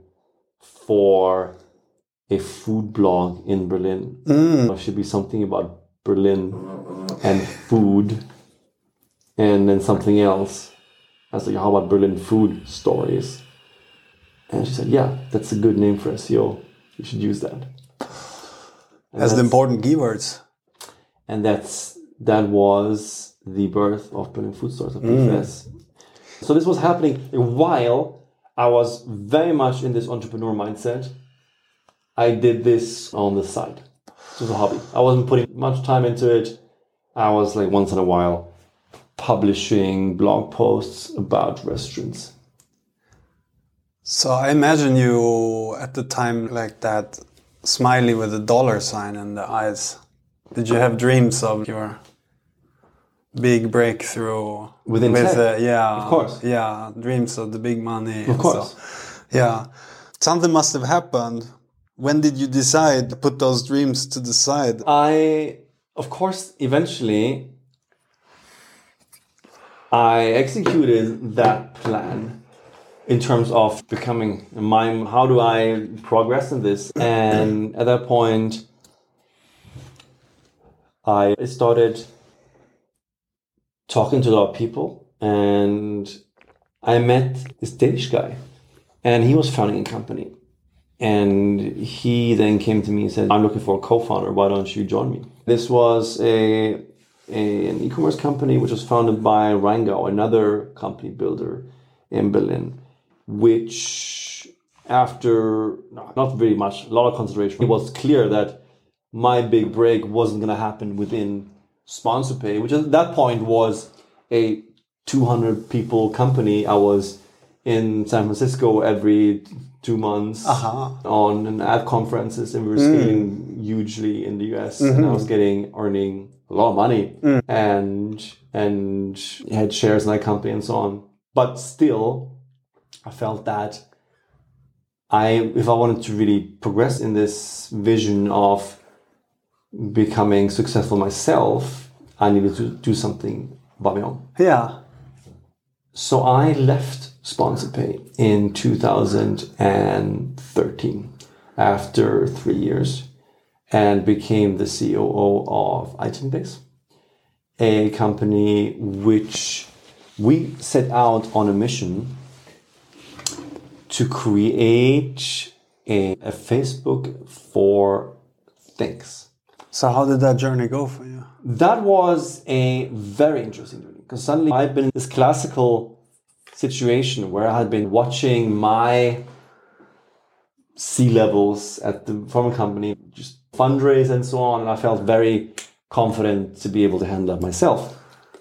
for a food blog in Berlin? It should be something about Berlin and food, and then something else. I was like, how about Berlin food stories? And she said, yeah, that's a good name for SEO. You should use that. As the important keywords. And that was the birth of Berlin Food Stories of BFS. So this was happening while I was very much in this entrepreneur mindset. I did this on the side. It was a hobby. I wasn't putting much time into it. I was like once in a while publishing blog posts about restaurants. So I imagine you at the time like that smiley with a dollar sign in the eyes. Did you have dreams of your big breakthrough? Within tech? Of course. Yeah, dreams of the big money. Of course. So, yeah. Something must have happened. When did you decide to put those dreams to the side? Of course, eventually, I executed that plan in terms of becoming a mime. How do I progress in this? And at that point, I started talking to a lot of people, and I met this Danish guy, and he was founding a company. And he then came to me and said, I'm looking for a co-founder. Why don't you join me? This was an e-commerce company which was founded by Rheingau, another company builder in Berlin, which after not very much, a lot of consideration, it was clear that my big break wasn't going to happen within SponsorPay, which at that point was a 200 people company. I was in San Francisco every 2 months on an ad conferences, and we were scaling hugely in the US, and I was earning a lot of money and had shares in that company and so on. But still, I felt that if I wanted to really progress in this vision of becoming successful myself, I needed to do something by my own. Yeah. So I left SponsorPay in 2013 after 3 years and became the COO of iTunes, a company which we set out on a mission to create a Facebook for things. So how did that journey go for you? That was a very interesting journey, because suddenly I've been in this classical situation where I had been watching my C-levels at the former company just fundraise and so on, and I felt very confident to be able to handle that myself.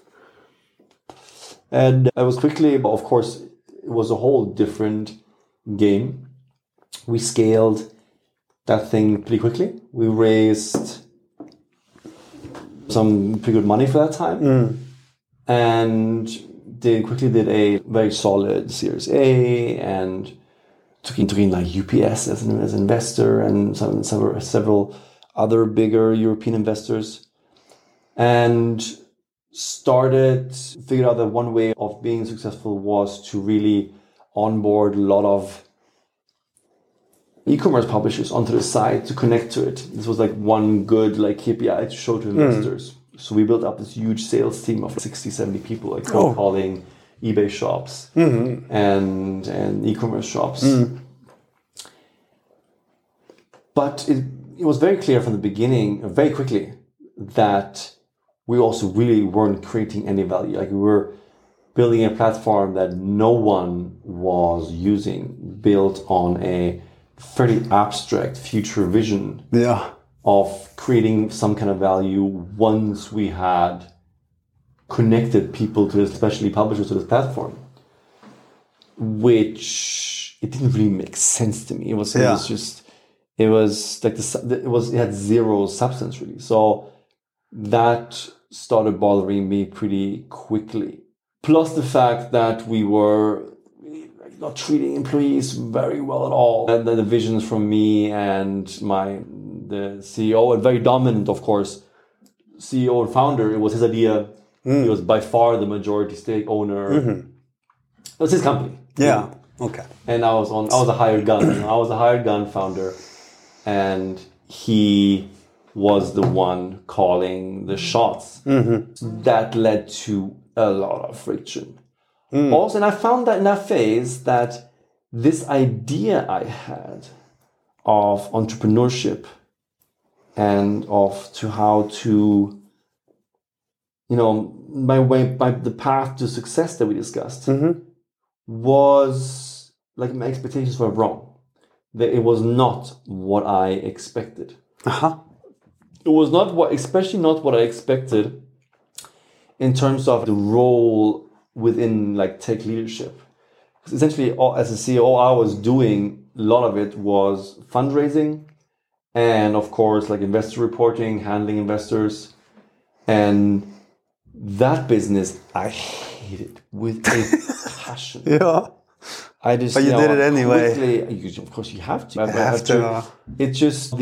And I was quickly, of course, it was a whole different game. We scaled that thing pretty quickly. We raised some pretty good money for that time, and quickly did a very solid Series A, and took in like UPS as an investor, and several other bigger European investors, and figured out that one way of being successful was to really onboard a lot of e-commerce publishers onto the site to connect to it. This was like one good KPI to show to investors. So we built up this huge sales team of 60, 70 people, calling eBay shops and e-commerce shops. But it was very clear from the beginning, very quickly, that we also really weren't creating any value. We were building a platform that no one was using, built on a fairly abstract future vision of creating some kind of value once we had connected people to, especially publishers, to this platform, which it didn't really make sense to me. It had zero substance really. So that started bothering me pretty quickly. Plus the fact that we were not treating employees very well at all. And then the visions from me and the CEO, and very dominant, of course, CEO and founder, it was his idea. He was by far the majority stake owner. It was his company. Yeah. Okay. And I was a hired gun. I was a hired gun founder, and he was the one calling the shots. That led to a lot of friction. Also, and I found that in that phase that this idea I had of entrepreneurship and how to, the path to success that we discussed was my expectations were wrong. That it was not what I expected. It was especially not what I expected in terms of the role within tech leadership. Essentially, as a CEO, I was doing a lot of it was fundraising, and of course, investor reporting, handling investors, and that business I hated with a passion. Yeah. But you did it anyway. Quickly, of course, you have to. You have to. It's just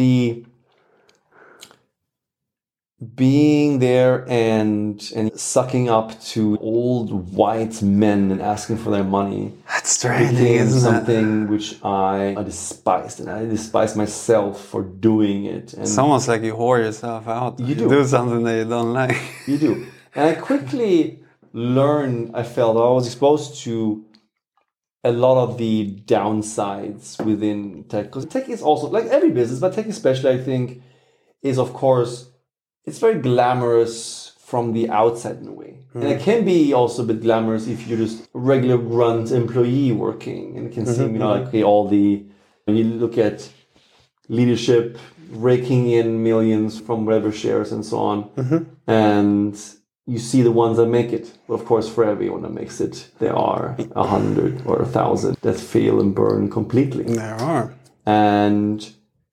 being there and sucking up to old white men and asking for their money. That's draining, isn't it? Something which I despised, and I despised myself for doing it. And it's almost like you whore yourself out. You do something that you don't like. You do. And I quickly learned, I was exposed to a lot of the downsides within tech. Because tech is also, like every business, but tech especially, I think, is of course, it's very glamorous from the outside in a way. And it can be also a bit glamorous if you're just a regular grunt employee working. And it can seem, when you look at leadership raking in millions from whatever shares and so on. And you see the ones that make it. But of course, for everyone that makes it, there are 100 or 1,000 that fail and burn completely. There are. And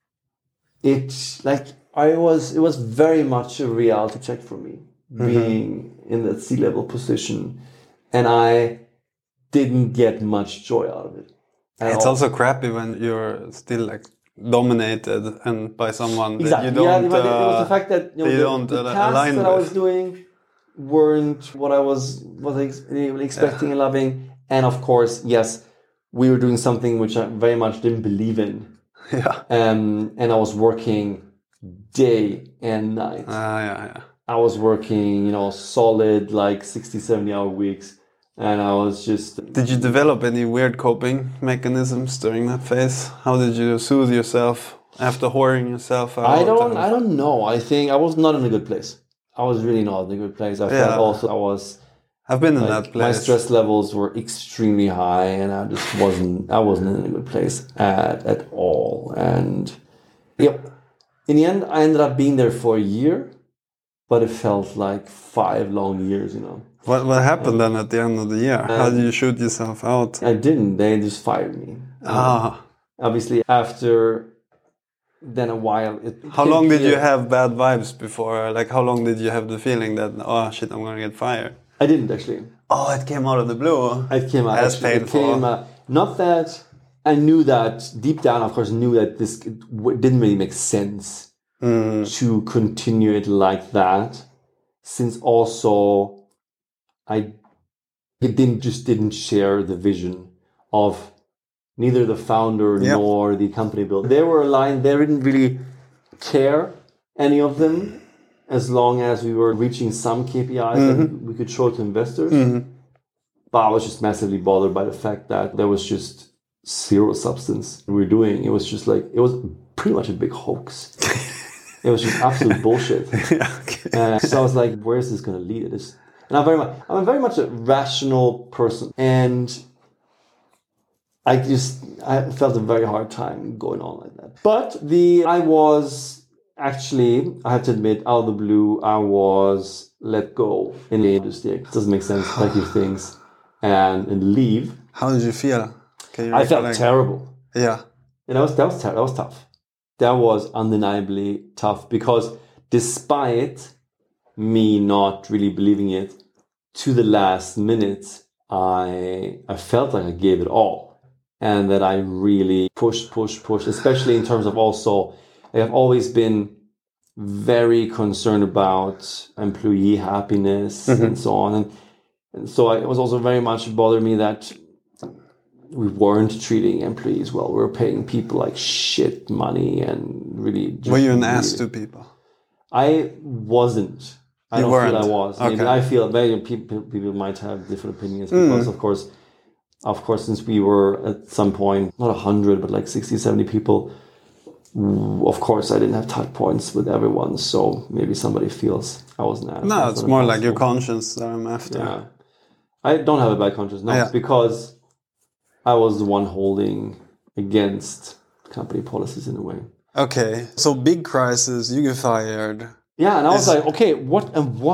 it was very much a reality check for me, being in that C-level position. And I didn't get much joy out of it. It's also crappy when you're still like dominated and by someone exactly. that you don't. But it was the fact that the tasks that I was doing weren't what I was expecting and loving. And of course, yes, we were doing something which I very much didn't believe in. Yeah. And I was working day and night. I was working, solid like 60, 70-hour weeks. And I was just... Did you develop any weird coping mechanisms during that phase? How did you soothe yourself after whoring yourself out? I don't know. I think I was not in a good place. I was really not in a good place. I felt also I've been in that place. My stress levels were extremely high, and I just wasn't in a good place at all. And in the end, I ended up being there for a year, but it felt like 5 long years, What happened then at the end of the year? How did you shoot yourself out? I didn't. They just fired me. Obviously, after then a while. How long did you have bad vibes before? Like, how long did you have the feeling that, oh shit, I'm going to get fired? I didn't actually. Oh, it came out of the blue. It came out. That's painful. Not that I knew that deep down, of course, knew that this didn't really make sense to continue it like that, since also I didn't share the vision of neither the founder nor the company build. They were aligned. They didn't really care, any of them, as long as we were reaching some KPIs that we could show to investors. But I was just massively bothered by the fact that there was just zero substance we were doing. It was just like, it was pretty much a big hoax. It was just absolute bullshit. So I was like, where is this going to lead? And I'm very much a rational person. And I felt a very hard time going on like that. But I was actually, I have to admit, out of the blue, I was let go in the industry. It doesn't make sense, pack your things and leave. How did you feel? I felt terrible. Yeah. And that was tough. That was undeniably tough, because despite me not really believing it, to the last minute, I felt like I gave it all. And that I really pushed, especially in terms of also, I have always been very concerned about employee happiness and so on. And so it was also very much bothered me that we weren't treating employees well. We were paying people like shit money and really... Were you an ass to people? I wasn't. I don't feel I was. Okay. Maybe I feel very people might have different opinions because, of course, since we were at some point, not 100, but like 60, 70 people, of course, I didn't have touch points with everyone. So maybe somebody feels I was an ass. No, it's more like your conscience that I'm after. Yeah. I don't have a bad conscience. No, it's because I was the one holding against company policies in a way. Okay. So big crisis, you get fired. Yeah, and I was like, okay, what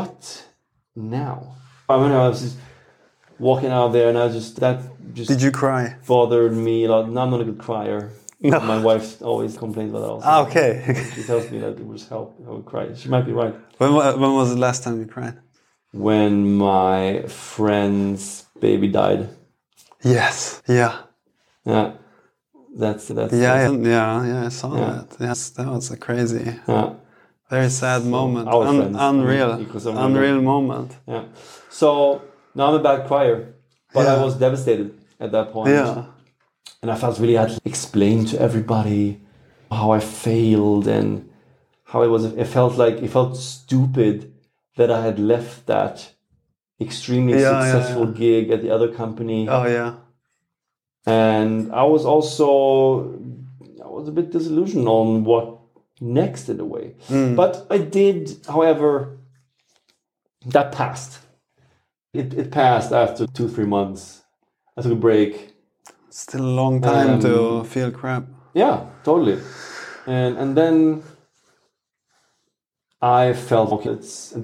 now? I mean, I was just walking out there, and Did you cry? Bothered me a lot. No, I'm not a good crier. No. My wife always complains about that also. Okay. She tells me that it would help. I would cry. She might be right. When was the last time you cried? When my friend's baby died. Yes. Yeah. Yeah. That's I saw that. Yes, that was a crazy. Yeah. Very sad moment. Unreal moment. Yeah. So now I'm a bad crier, but I was devastated at that point. Yeah. And I felt really I had to explain to everybody how I failed and how it felt stupid that I had left that extremely successful gig at the other company. Oh yeah. And I was a bit disillusioned on what next in a way. But I did, however, that passed. It passed after 2-3 months. I took a break. Still a long time to feel crap. Yeah, totally. And then I felt, okay,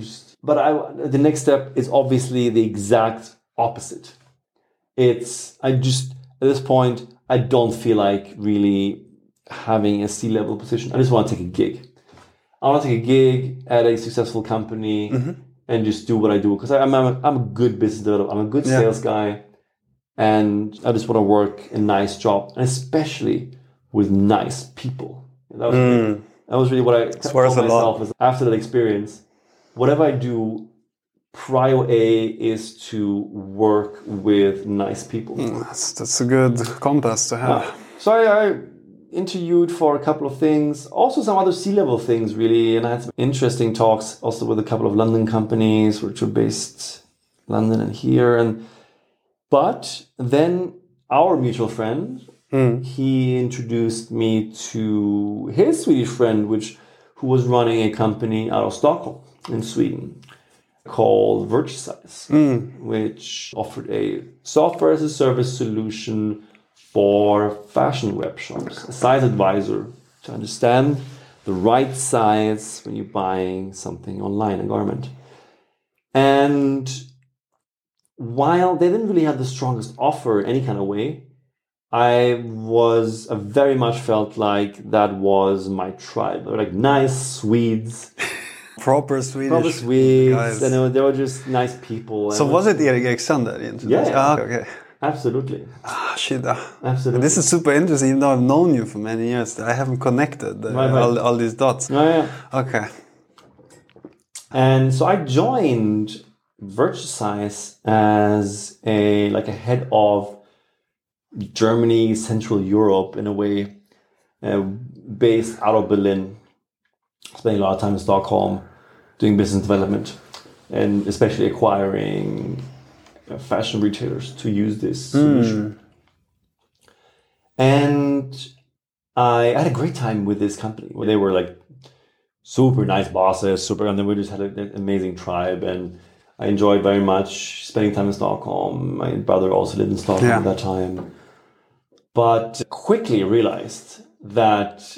the next step is obviously the exact opposite. At this point, I don't feel like really having a C-level position. I just want to take a gig. I want to take a gig at a successful company and just do what I do. Because I'm a good business developer. I'm a good sales guy. And I just want to work a nice job. And especially with nice people. That was really what I told myself. Is after that experience, whatever I do, prio A is to work with nice people. That's a good compass to have. So I interviewed for a couple of things, also some other C-level things really, and I had some interesting talks also with a couple of London companies which were based London and here. But then our mutual friend, he introduced me to his Swedish friend, who was running a company out of Stockholm in Sweden called Virtusize, which offered a software as a service solution for fashion web shops, a size advisor to understand the right size when you're buying something online, a garment. And while they didn't really have the strongest offer in any kind of way, I very much felt like that was my tribe. They were like nice Swedes. Proper Swedish guys. And they were just nice people. So was it Erik Ekstrand that introduced? Yeah. Okay. Absolutely. Shit. Absolutely. This is super interesting. Even though I've known you for many years, I haven't connected all these dots. Yeah. Okay. And so I joined Virtusize as a head of Germany, Central Europe in a way, based out of Berlin, spending a lot of time in Stockholm, doing business development, and especially acquiring fashion retailers to use this solution. And I had a great time with this company. They were like super nice bosses, and then we just had an amazing tribe, and I enjoyed very much spending time in Stockholm. My brother also lived in Stockholm at that time. But quickly realized that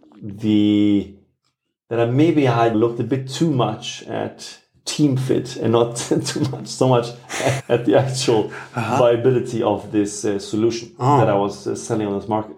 maybe I had looked a bit too much at team fit and not so much at the actual viability of this solution that I was selling on this market.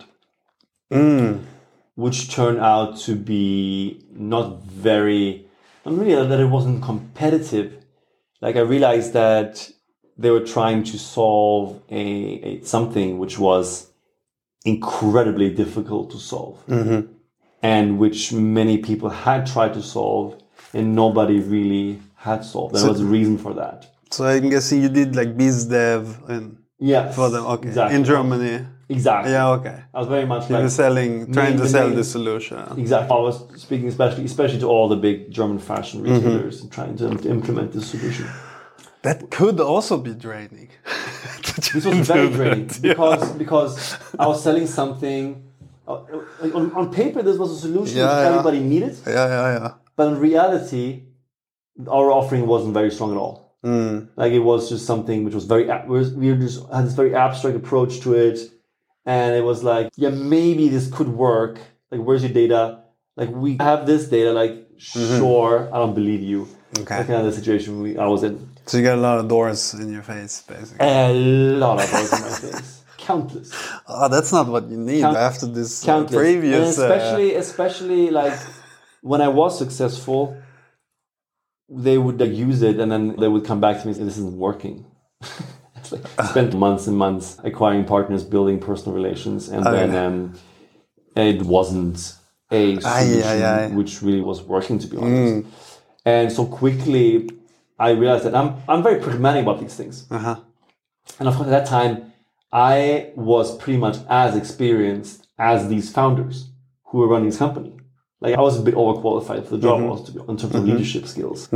Which turned out to be not really that it wasn't competitive. Like I realized that they were trying to solve something which was incredibly difficult to solve, and which many people had tried to solve and nobody really had solved. There was a reason for that. So I'm guessing you did like BizDev for them, okay? Exactly. In Germany. Exactly. Yeah, okay. I was very much you were trying to sell the solution. Exactly. I was speaking especially to all the big German fashion retailers and trying to implement this solution. That could also be draining. This was very draining because I was selling something. On paper, this was a solution which everybody needed. Yeah. But in reality, our offering wasn't very strong at all. Like it was just something which was we just had this very abstract approach to it. And it was like, maybe this could work. Like, where's your data? Like, we have this data. Like, sure, I don't believe you. Okay. That kind of the situation I was in. So you got a lot of doors in your face, basically. A lot of doors in my face. Countless. Oh, that's not what you need after this previous... And especially like, when I was successful, they would use it and then they would come back to me and say, this isn't working. Spent months and months acquiring partners, building personal relations, and then it wasn't a solution which really was working, to be honest. And so quickly, I realized that I'm very pragmatic about these things. And of course, at that time, I was pretty much as experienced as these founders who were running this company. Like I was a bit overqualified for the job, also in terms of leadership skills.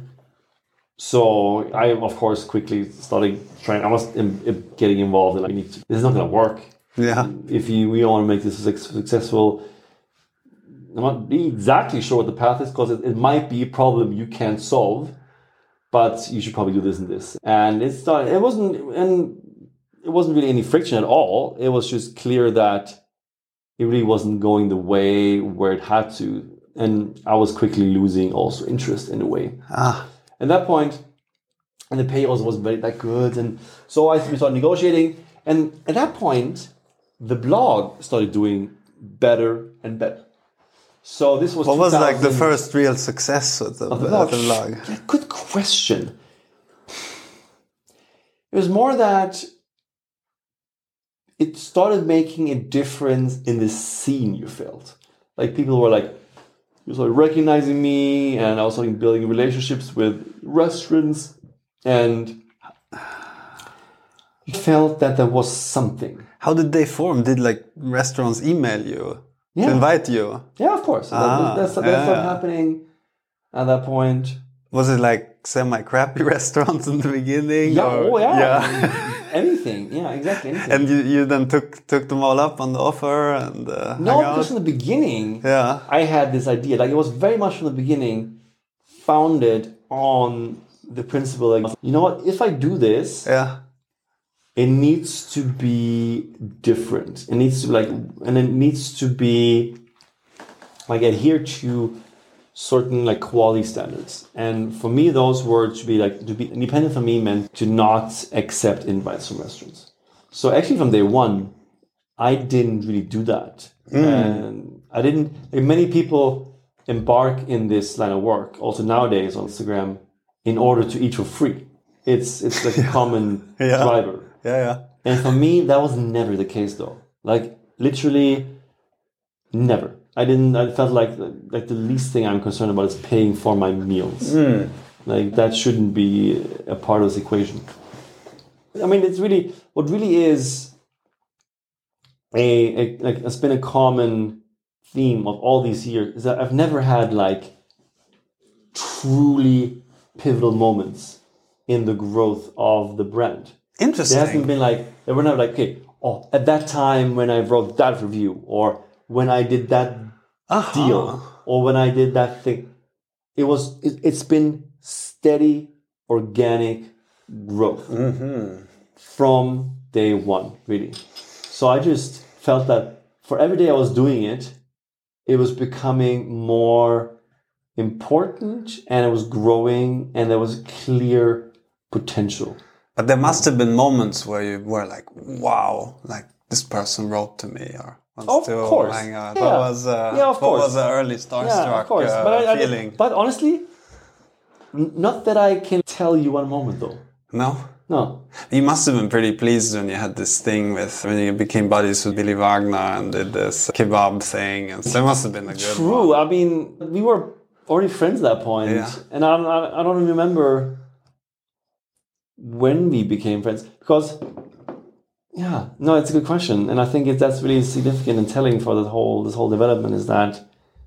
So I, of course, quickly started trying. I was getting involved. Like, this is not going to work. Yeah. If we don't want to make this successful, I'm not exactly sure what the path is, because it might be a problem you can't solve, but you should probably do this and this. And it started. It wasn't really any friction at all. It was just clear that it really wasn't going the way where it had to. And I was quickly losing also interest in a way. At that point, and the pay also wasn't very that good. And so we started negotiating. And at that point, the blog started doing better and better. So this was what was like the first real success of the blog? Yeah, good question. It was more that it started making a difference in the scene you felt. Like people were like, you started recognizing me, and I was starting building relationships with restaurants, and you felt that there was something. How did they form? Did like restaurants email you to invite you? Yeah, of course. That's started happening at that point. Was it like semi-crappy restaurants in the beginning? Yeah, anything. Yeah, exactly. Anything. And you then took them all up on the offer and no, because from the beginning, I had this idea. Like it was very much from the beginning founded on the principle, like, you know what? If I do this, it needs to be different. It needs to and it needs to be like adhere to certain like quality standards. And for me, those words to be independent for me meant to not accept invites from restaurants. So actually from day one, I didn't really do that. And I didn't, like many people embark in this line of work also nowadays on Instagram in order to eat for free. It's like a common driver. And for me, that was never the case though. Like literally never. I felt like the least thing I'm concerned about is paying for my meals. Like that shouldn't be a part of this equation. I mean, it's really, what really is it's been a common theme of all these years is that I've never had like truly pivotal moments in the growth of the brand. Interesting. There hasn't been they were never like, okay, at that time when I wrote that review, or when I did that deal, or when I did that thing. It's been steady, organic growth from day one, really. So I just felt that for every day I was doing it, it was becoming more important, and it was growing, and there was clear potential. But there must have been moments where you were like, wow, like this person wrote to me, or wants to hang out. What was the early starstruck feeling? But honestly, not that I can tell you one moment though. No. You must have been pretty pleased when you had this thing when you became buddies with Billy Wagner and did this kebab thing, and so it must have been a good True. one. I mean, we were already friends at that point, and I don't remember when we became friends, because it's a good question, and I think that's really significant and telling for this whole development, is that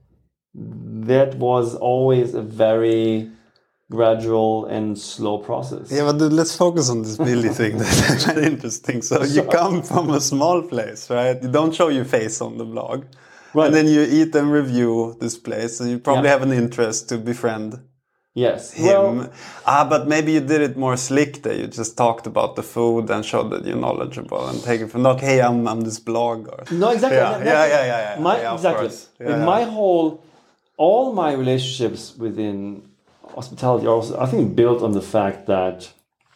was always a very gradual and slow process. Yeah, but let's focus on this Billy thing. That's very interesting. So you come from a small place, right? You don't show your face on the blog, right? And then you eat and review this place, and you probably have an interest to befriend. Yes. Him. But maybe you did it more slick there. You just talked about the food and showed that you're knowledgeable and take it from not, hey, I'm this blogger. No, exactly. Exactly. All my relationships within hospitality are also, I think, built on the fact that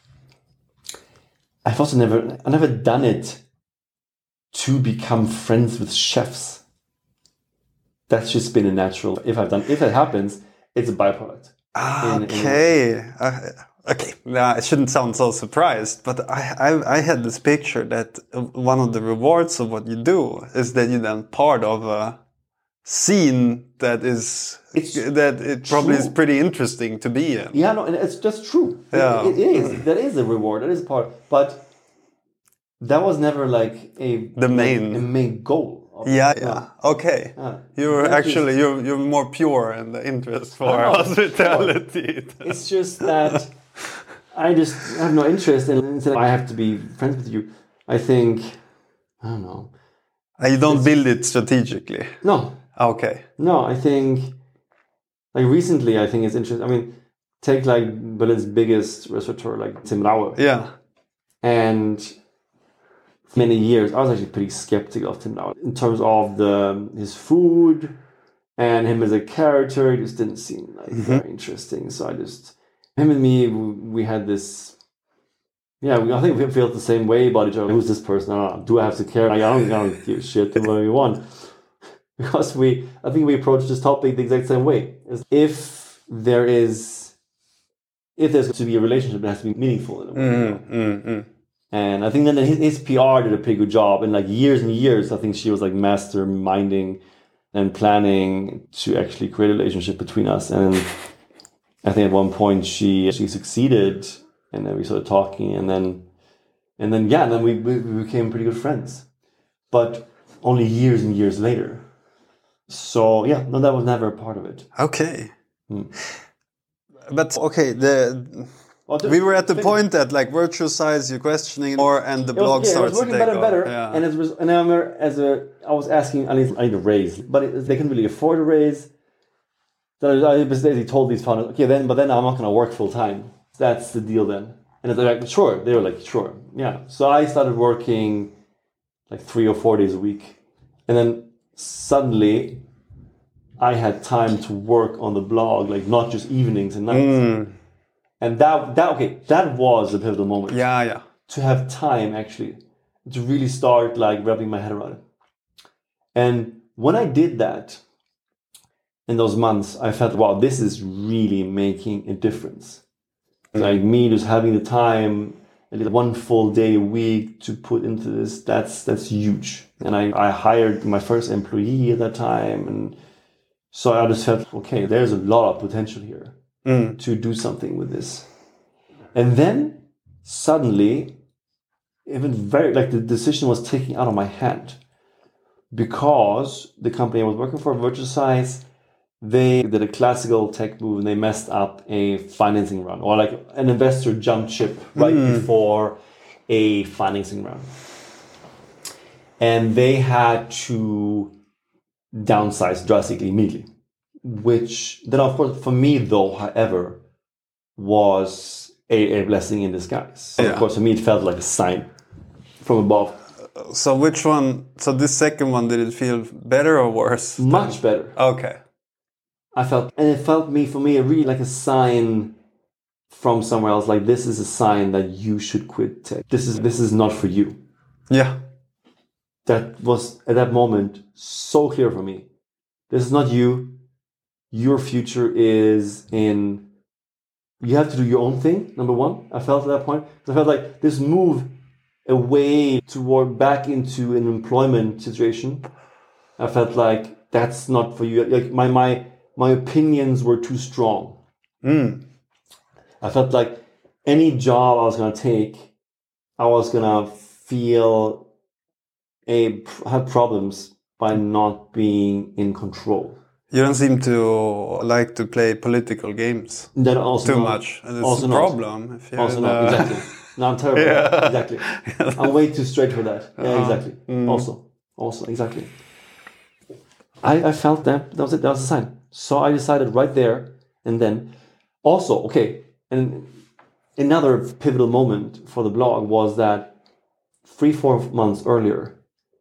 I've also never done it to become friends with chefs. That's just been a natural. If that happens, it's a byproduct. Okay. Now, I shouldn't sound so surprised, but I had this picture that one of the rewards of what you do is that you're then part of a scene that probably is pretty interesting to be in. Yeah, no, and it's just true. Yeah. It is. That is a reward. That is part. But that was never like the main goal. Okay. You're more pure in the interest for hospitality. It's just that I just have no interest in I have to be friends with you. I think, I don't know. You don't build it strategically? No. Okay. No, I think, like recently, I think it's interesting. I mean, take like Berlin's biggest restaurateur, like Tim Raue. Yeah. And many years, I was actually pretty skeptical of Tim now in terms of his food and him as a character. It just didn't seem like very interesting. So him and me, we had this. Yeah, I think we felt the same way about each other. Who's this person? I don't know. Do I have to care? I don't give a shit. Do whatever you want. Because I think we approach this topic the exact same way. If there's to be a relationship, it has to be meaningful in a way. And I think then his PR did a pretty good job. And like years and years, I think she was like masterminding and planning to actually create a relationship between us. And I think at one point she succeeded, and then we started talking, and then we became pretty good friends. But only years and years later. So yeah, no, that was never a part of it. Okay. But okay, we were at the point that like virtual size, you're questioning more, and the blog starts to take better and better. Yeah. And I remember I was asking, I need a raise, but they couldn't really afford a raise. So I basically told these founders, okay, then I'm not going to work full time. That's the deal then. And they're like, sure. They were like, sure, yeah. So I started working like 3 or 4 days a week, and then suddenly I had time to work on the blog, like not just evenings and nights. And that was a pivotal moment. Yeah. To have time actually to really start like wrapping my head around it. And when I did that in those months, I felt, wow, this is really making a difference. Like me just having the time, at least 1 full day a week to put into this, that's huge. And I hired my first employee at that time. And so I just felt, okay, there's a lot of potential here to do something with this. And then suddenly, even the decision was taken out of my hand, because the company I was working for, Virtual Size, they did a classical tech move and they messed up a financing round, or like an investor jumped ship right before a financing round. And they had to downsize drastically immediately, which then, of course, for me though, however, was a blessing in disguise. Yeah. Of course, for me, it felt like a sign from above. So which one? So this second one, did it feel better or worse? Much better. Okay. It felt for me, really like a sign from somewhere else. Like, this is a sign that you should quit tech. This is not for you. Yeah. That was at that moment so clear for me. This is not you. Your future is in. You have to do your own thing. Number one, I felt at that point. I felt like this move away toward back into an employment situation. I felt like that's not for you. Like my opinions were too strong. I felt like any job I was going to take, I was going to feel have problems by not being in control. You don't seem to like to play political games that also too much. And it's a problem. If also not, exactly. No, I'm terrible. Yeah. Exactly. I'm way too straight for that. Yeah, exactly. Also, exactly. I felt that was it. That was a sign. So I decided right there and then. Also, okay, and another pivotal moment for the blog was that 3-4 months earlier,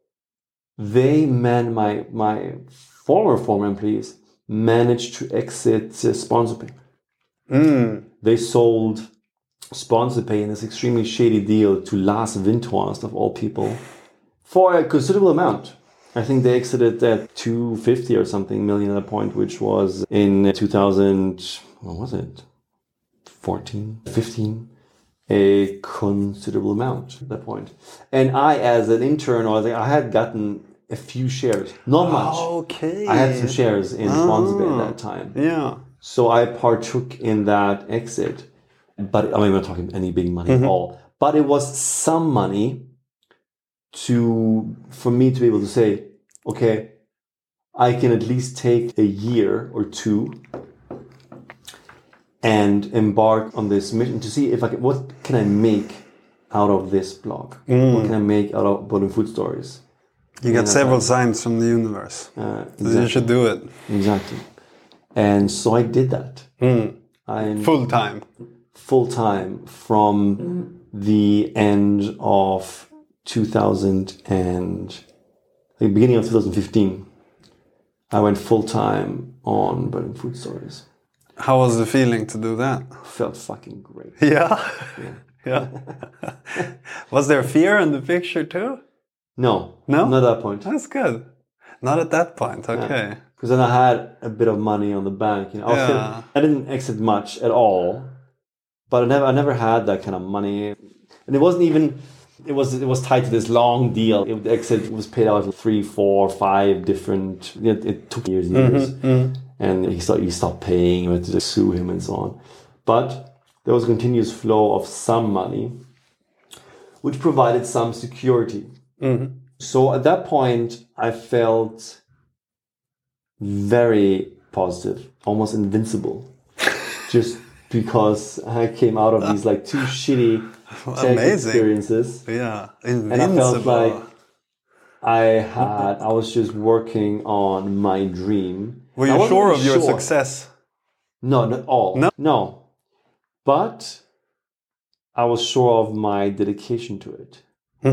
my former employees managed to exit SponsorPay. They sold SponsorPay in this extremely shady deal to Lars Windhorst, of all people, for a considerable amount. I think they exited at 250 or something million at that point, which was in 2000, what was it? 14, 15, a considerable amount at that point. And I, as an intern, I had gotten a few shares, not much. Okay. I had some shares in SponsorPay at that time. Yeah. So I partook in that exit. But I mean, we're not talking any big money at all. But it was some money for me to be able to say, okay, I can at least take a year or two and embark on this mission to see if what can I make out of this blog? What can I make out of Boiling Food Stories? You got several signs from the universe. Exactly. So you should do it. Exactly. And so I did that. Full time from the end of the beginning of 2015, I went full time on Berlin Food Stories. How was the feeling to do that? Felt fucking great. Yeah. Yeah. Was there fear in the picture too? No. No? Not at that point. That's good. Not at that point, okay. Because then I had a bit of money on the bank. I didn't exit much at all, but I never had that kind of money. And it wasn't even, it was tied to this long deal. The exit was paid out 3, 4, 5 different, it took years and years. And he stopped paying, we had to sue him and so on. But there was a continuous flow of some money, which provided some security. So at that point, I felt very positive, almost invincible, just because I came out of these like 2 shitty tech experiences. Yeah, invincible. And I felt like I was just working on my dream. Were you sure of your success? No, not all. No. But I was sure of my dedication to it.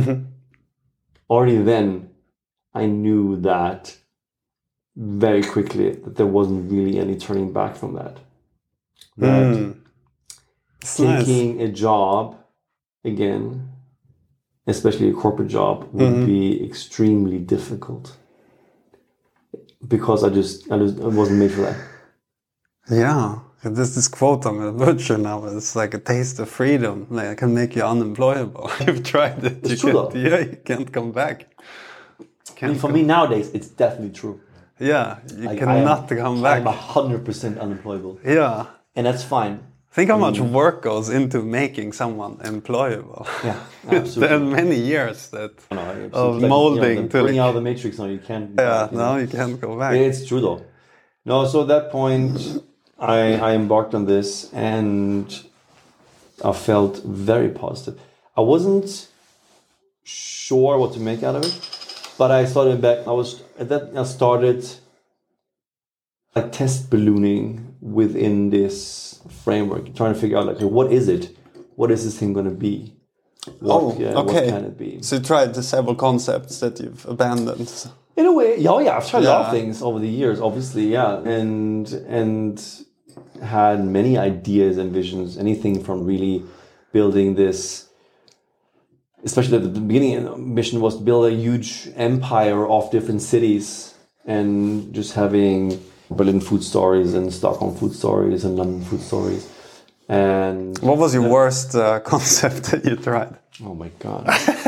Already then, I knew that very quickly that there wasn't really any turning back from that. That taking a job again, especially a corporate job, would be extremely difficult because I wasn't made for that. Yeah. There's this quote on the butcher now. It's like a taste of freedom. Like, it can make you unemployable. You've tried it. It's true though. You can't come back. For me nowadays, it's definitely true. Yeah, you cannot come back. I'm 100% unemployable. Yeah. And that's fine. Think how much work goes into making someone employable. Yeah, absolutely. There are many years of molding. Bring out the matrix now, you can't. You can't go back. It's true though. No, so at that point, I embarked on this and I felt very positive. I wasn't sure what to make out of it, but I started back. I started like test ballooning within this framework, trying to figure out like, what is it? What is this thing going to be? What can it be? So you tried the several concepts that you've abandoned. In a way, I've tried a lot of things over the years, obviously, and had many ideas and visions. Anything from really building this, especially at the beginning, mission was to build a huge empire of different cities and just having Berlin Food Stories and Stockholm Food Stories and London Food Stories. And what was your worst concept that you tried? Oh my God.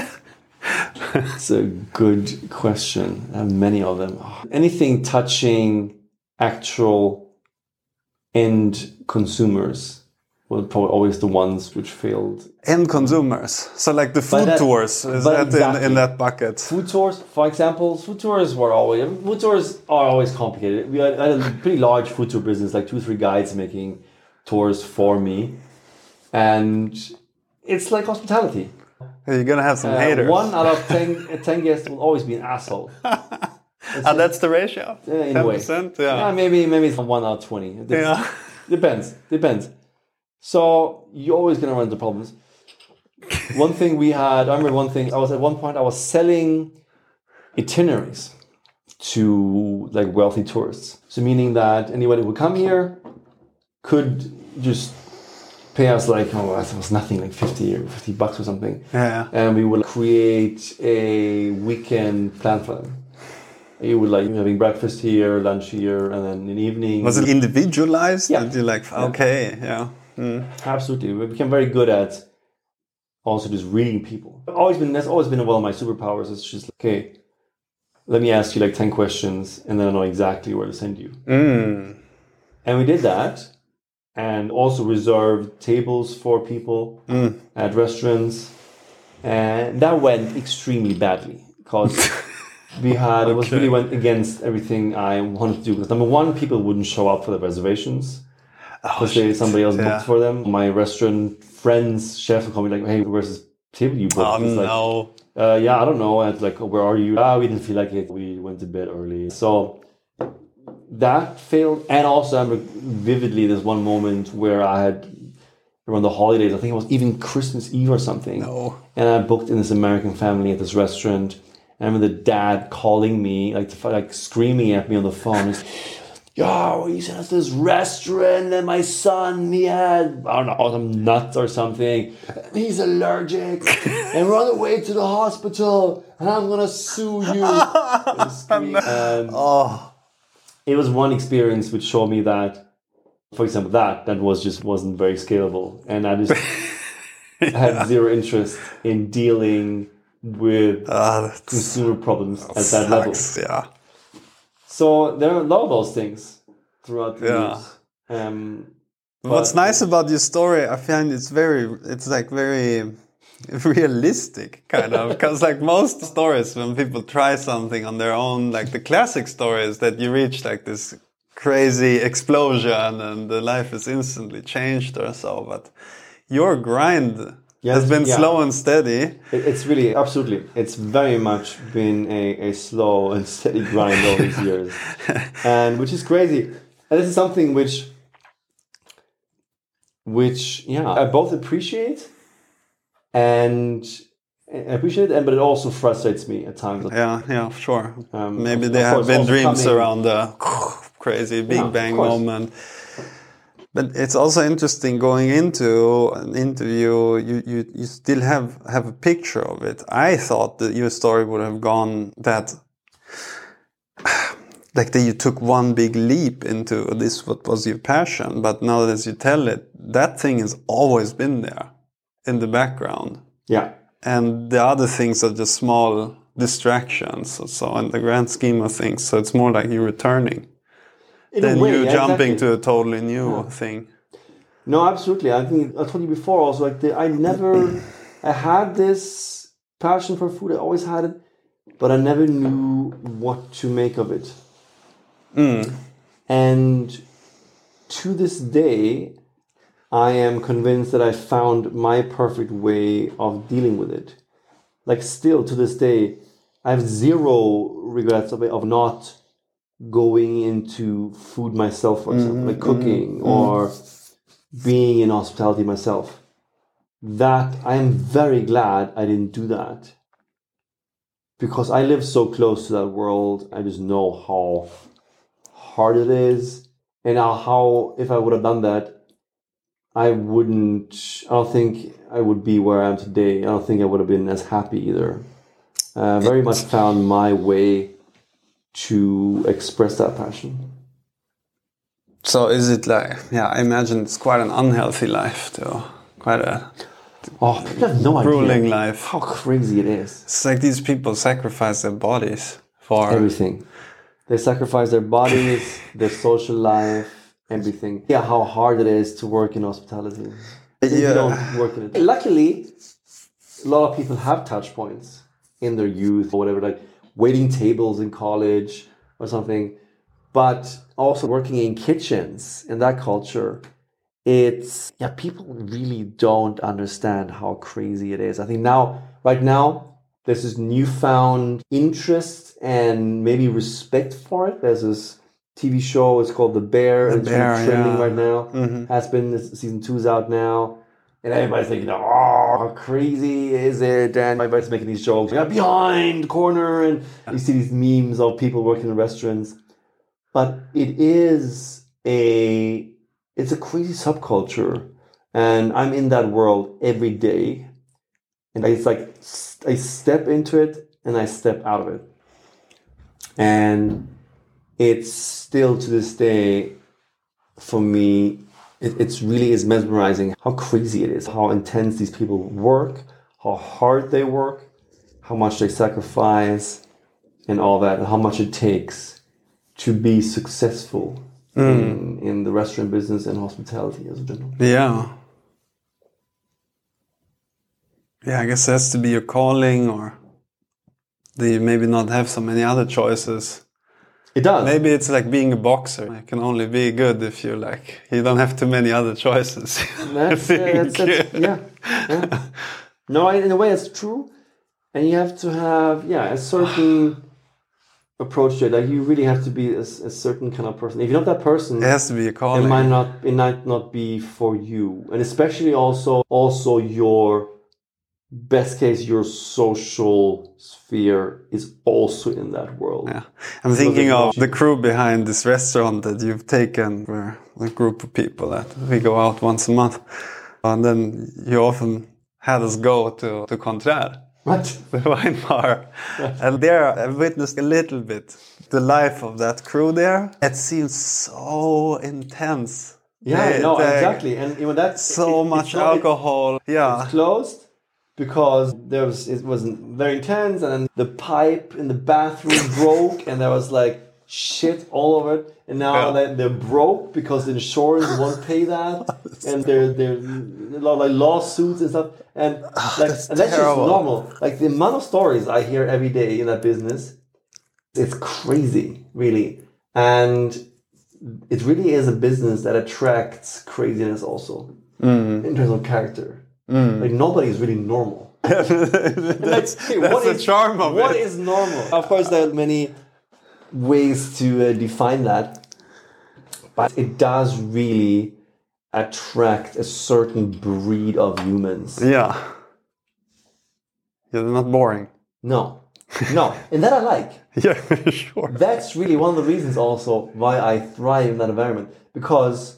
It's a good question. I have many of them. Anything touching actual end consumers were probably always the ones which failed. End consumers. So like the food tours, is that exactly in that bucket? Food tours, for example, food tours are always complicated. We had a pretty large food tour business, like 2-3 guides making tours for me. And it's like hospitality. You're going to have some haters. 1 out of 10 guests will always be an asshole. That's the ratio? In a way. Yeah, maybe it's 1 out of 20. Depends. So you're always going to run into problems. One thing we had, I remember at one point I was selling itineraries to like wealthy tourists. So meaning that anybody who would come here could just pay us like, it was nothing, like $50 or something. Yeah. And we would create a weekend plan for them. You would like having breakfast here, lunch here, and then in the evening. Was it individualized? Yeah. Did you like, okay, yeah. Absolutely. We became very good at also just reading people. That's always been one of my superpowers. It's just like, okay, let me ask you like 10 questions and then I know exactly where to send you. And we did that. And also reserved tables for people at restaurants. And that went extremely badly because really went against everything I wanted to do. Because number one, people wouldn't show up for the reservations because somebody else booked for them. My restaurant friends, chefs would call me like, hey, where's this table you booked? No. I don't know. And it's like, where are you? We didn't feel like it. We went to bed early. So that failed. And also I remember vividly there's one moment where I had around the holidays. I think it was even Christmas Eve or something. No. And I booked in this American family at this restaurant. And I remember the dad calling me, like screaming at me on the phone. He's, yo, he sent us this restaurant and my son, he had, I don't know, some nuts or something. He's allergic. And run away to the hospital. And I'm going to sue you. And it was one experience which showed me that, for example, that wasn't very scalable. And I just had zero interest in dealing with consumer problems at that level. Yeah. So there are a lot of those things throughout the years. What's nice about your story, I find it's very realistic, kind of, because like most stories, when people try something on their own, like the classic stories that you reach like this crazy explosion and the life is instantly changed or so, but your grind has been slow and steady. It's really, absolutely, it's very much been a slow and steady grind all these years, and which is crazy. And this is something which I both appreciate but it also frustrates me at times. Yeah, sure. Maybe there have been dreams around the crazy Big Bang moment. But it's also interesting going into an interview, you still have a picture of it. I thought that your story would have gone that you took one big leap into this, what was your passion. But now as you tell it, that thing has always been there in the background. Yeah. And the other things are just small distractions. So in the grand scheme of things, so it's more like you're returning. Then you jumping to a totally new thing. No, absolutely. I think I told you before also, like I had this passion for food. I always had it, but I never knew what to make of it. And to this day, I am convinced that I found my perfect way of dealing with it. Like still to this day, I have zero regrets of not going into food myself, for example, like cooking or being in hospitality myself. That I am very glad I didn't do that, because I live so close to that world. I just know how hard it is, and how if I would have done that, I don't think I would be where I am today. I don't think I would have been as happy either. Very much found my way to express that passion. So is it like, I imagine it's quite an unhealthy life too. Quite a people have no grueling life. How crazy it is. It's like these people sacrifice their bodies for everything. They sacrifice their bodies, their social life, everything. Yeah, how hard it is to work in hospitality. You don't work in it. Luckily, a lot of people have touch points in their youth or whatever, like waiting tables in college or something. But also working in kitchens, in that culture, people really don't understand how crazy it is. I think right now, there's this newfound interest and maybe respect for it. There's this TV show, it's called The Bear, and it's trending right now. Mm-hmm. Has been, season 2's out now. And everybody's thinking, how crazy is it? And everybody's making these jokes, behind the corner, and you see these memes of people working in restaurants. But it's a crazy subculture, and I'm in that world every day. And it's like I step into it and I step out of it. And it's still to this day, for me, it really is mesmerizing how crazy it is, how intense these people work, how hard they work, how much they sacrifice, and all that, and how much it takes to be successful in the restaurant business and hospitality as a general. Yeah. Yeah, I guess it has to be your calling, or do you maybe not have so many other choices? It does. Maybe it's like being a boxer. You can only be good if you don't have too many other choices. Yeah. No, in a way it's true. And you have to have, a certain approach to it. Like you really have to be a certain kind of person. If you're not that person, it has to be a calling. It might not be for you, and especially also your best case, your social sphere is also in that world. Yeah, I'm thinking of the crew behind this restaurant that you've taken. We're a group of people that we go out once a month, and then you often had us go to Contraire. What? The wine bar. And there I witnessed a little bit the life of that crew there. It seems so intense. Yeah, exactly. And that's so much alcohol. Yeah. It's closed because it wasn't very intense, and then the pipe in the bathroom broke, and there was like shit all over it. And now they're broke because the insurance won't pay that, and there's a lot of like lawsuits and stuff, and that's just normal. Like the amount of stories I hear every day in that business, it's crazy, really, and it really is a business that attracts craziness also in terms of character. Like nobody is really normal. That's the charm of it. What is normal? Of course, there are many ways to define that, but it does really attract a certain breed of humans. Yeah, they're not boring. No, and that I like. Yeah, sure. That's really one of the reasons also why I thrive in that environment, because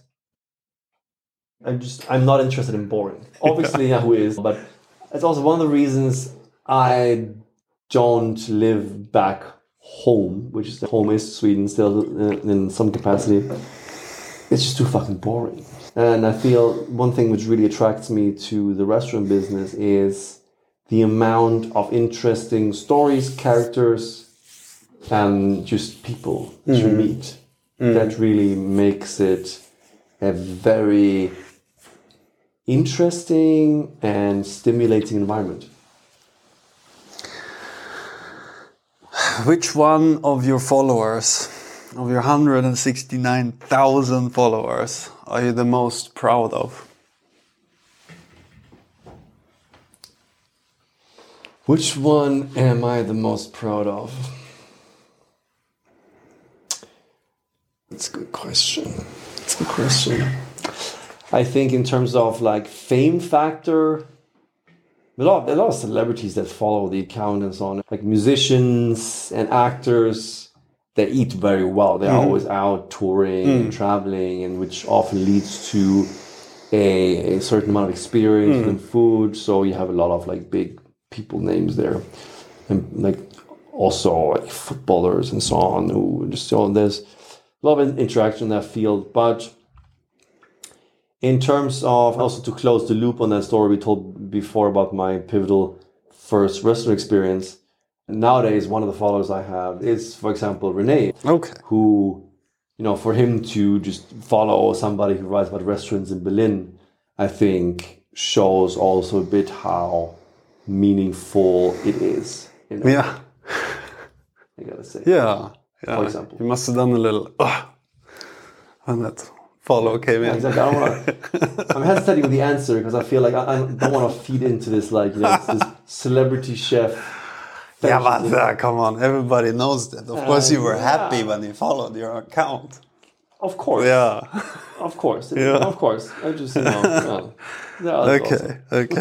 I'm not interested in boring. Obviously, who is? But it's also one of the reasons I don't live back home, which is home is Sweden still in some capacity. It's just too fucking boring. And I feel one thing which really attracts me to the restaurant business is the amount of interesting stories, characters, and just people to meet. That really makes it a very interesting and stimulating environment. Which one of your followers, of your 169,000 followers, are you the most proud of? Which one am I the most proud of? That's a good question. I think in terms of like fame factor, a lot of celebrities that follow the account and so on, like musicians and actors, they eat very well. They're always out touring and traveling, and which often leads to a certain amount of experience in food. So you have a lot of like big people names there, and like also like footballers and so on. Who just there's a lot of interaction in that field, but. In terms of, also to close the loop on that story we told before about my pivotal first restaurant experience, nowadays one of the followers I have is, for example, Rene. Okay. Who, for him to just follow somebody who writes about restaurants in Berlin, I think shows also a bit how meaningful it is. Yeah. I gotta say. Yeah. For example. You must have done a little, on that. Follow came in. Exactly. I'm hesitating with the answer because I feel like I don't want to feed into this this celebrity chef. Yeah, but come on, everybody knows that. Of course, you were happy when you followed your account. Of course. Yeah. Of course. Yeah. Of course. I just Okay.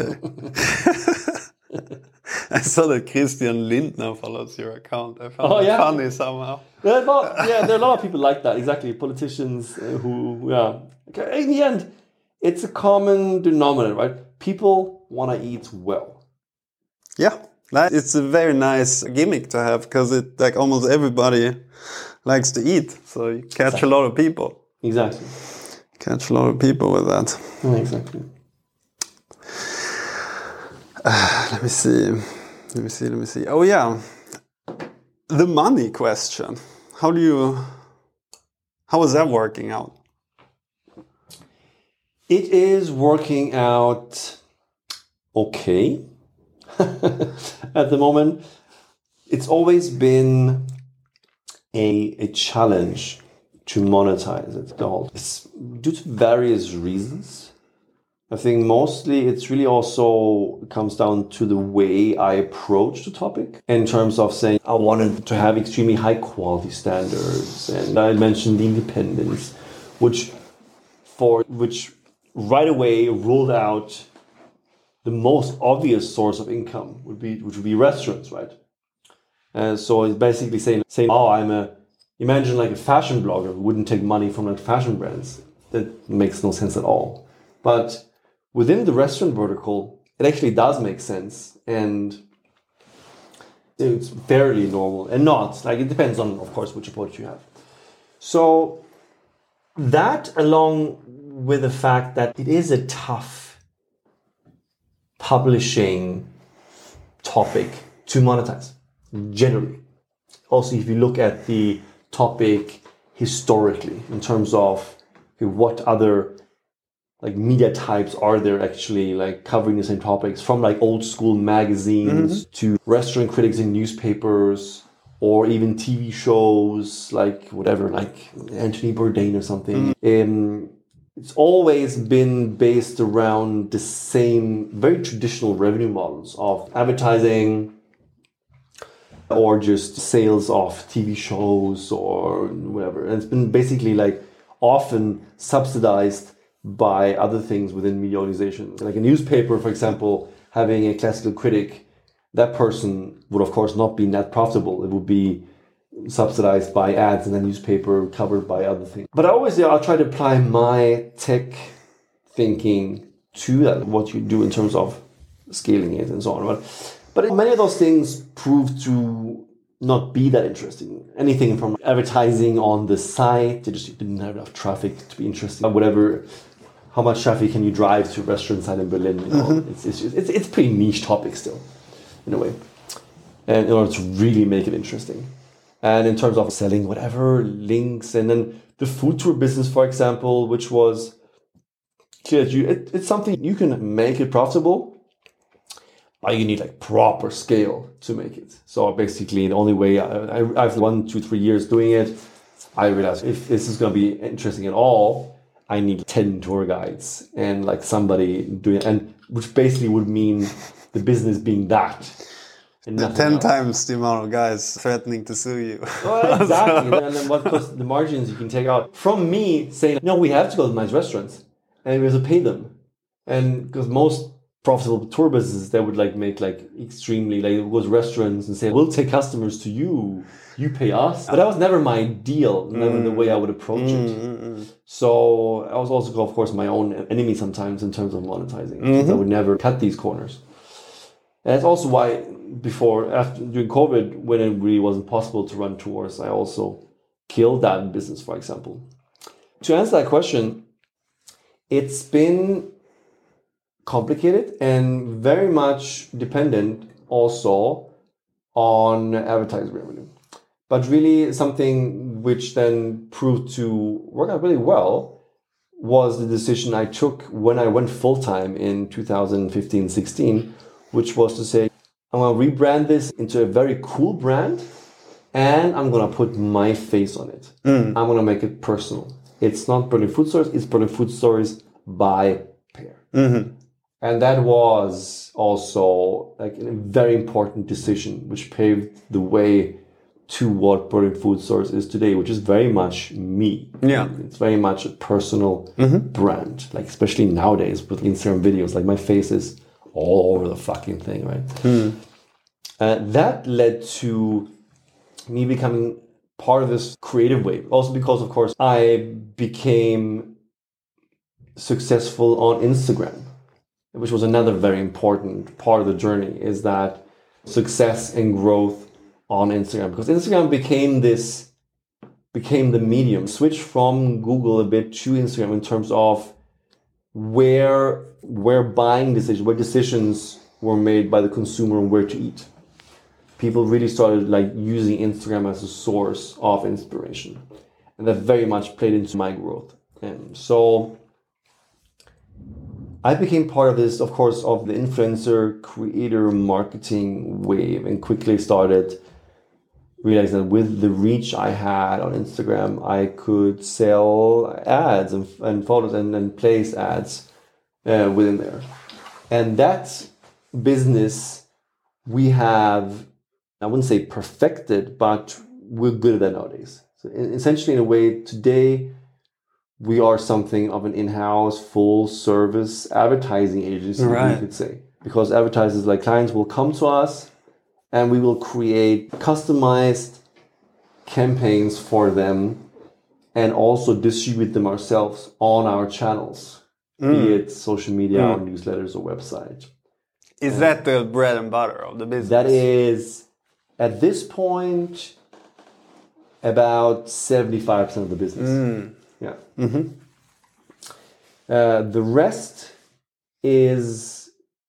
I saw that Christian Lindner follows your account. I found it funny somehow. There are a lot of people like that. Exactly, politicians who. In the end, it's a common denominator, right? People want to eat well. Yeah, it's a very nice gimmick to have because like almost everybody likes to eat, so you catch a lot of people. Exactly. Catch a lot of people with that. Yeah, exactly. Let me see. Oh yeah, the money question. How is that working out? It is working out okay at the moment. It's always been a challenge to monetize it. It's due to various reasons. I think mostly it's really also comes down to the way I approach the topic in terms of saying I wanted to have extremely high quality standards, and I mentioned the independence, which right away ruled out the most obvious source of income which would be restaurants, right? So it's basically saying, imagine like a fashion blogger who wouldn't take money from like fashion brands. That makes no sense at all. But within the restaurant vertical, it actually does make sense, and it's fairly normal, and not like it depends on, of course, which approach you have. So that, along with the fact that it is a tough publishing topic to monetize, generally. Also, if you look at the topic historically, in terms of what other like media types are there actually like covering the same topics, from like old school magazines to restaurant critics in newspapers, or even TV shows like whatever, like Anthony Bourdain or something. It's always been based around the same very traditional revenue models of advertising or just sales of TV shows or whatever. And it's been basically like often subsidized by other things within media organizations. Like a newspaper, for example, having a classical critic, that person would of course not be net profitable. It would be subsidized by ads in the newspaper, covered by other things. But I'll try to apply my tech thinking to that, what you do in terms of scaling it and so on. But many of those things proved to not be that interesting. Anything from advertising on the site, they just didn't have enough traffic to be interesting. Whatever, how much traffic can you drive to a restaurant site in Berlin? You know, it's pretty niche topic still, in a way. And in order to really make it interesting. And in terms of selling whatever links, and then the food tour business, for example, which was clear that it's something you can make it profitable. But you need like proper scale to make it. So basically, the only way I've 1, 2, 3 years doing it, I realized if this is going to be interesting at all, I need 10 tour guides and like somebody doing it, and which basically would mean the business being that. And 10 times the amount of guys threatening to sue you. Well, exactly. And then what cost the margins you can take out from me saying, no, we have to go to nice restaurants and we have to pay them. And because most profitable tour businesses, they would like make like extremely like go to restaurants and say, we'll take customers to you, you pay us. But that was never my deal, never the way I would approach it. So I was also, of course, my own enemy sometimes in terms of monetizing. I would never cut these corners. And that's also why during COVID, when it really wasn't possible to run tours, I also killed that business, for example. To answer that question, it's been complicated and very much dependent also on advertising revenue. But really something which then proved to work out really well was the decision I took when I went full-time in 2015-16, which was to say, I'm going to rebrand this into a very cool brand and I'm going to put my face on it. I'm going to make it personal. It's not Berlin Food Stories, it's Berlin Food Stories by Peer. And that was also like a very important decision, which paved the way to what Berlin Food Stories is today, which is very much me. Yeah, it's very much a personal brand. Like especially nowadays with Instagram videos, like my face is all over the fucking thing, right? That led to me becoming part of this creative wave. Also because, of course, I became successful on Instagram, which was another very important part of the journey, is that success and growth on Instagram. Because Instagram became the medium, switched from Google a bit to Instagram in terms of where buying decisions, where decisions were made by the consumer and where to eat. People really started like using Instagram as a source of inspiration. And that very much played into my growth. And so I became part of this, of course, of the influencer creator marketing wave, and quickly started realizing that with the reach I had on Instagram, I could sell ads and photos and place ads within there. And that business we have, I wouldn't say perfected, but we're good at that nowadays. So essentially, in a way, today we are something of an in-house, full-service advertising agency, you could say. Because advertisers like clients will come to us and we will create customized campaigns for them and also distribute them ourselves on our channels, be it social media or newsletters or website. Is that the bread and butter of the business? That is, at this point, about 75% of the business. Yeah. The rest is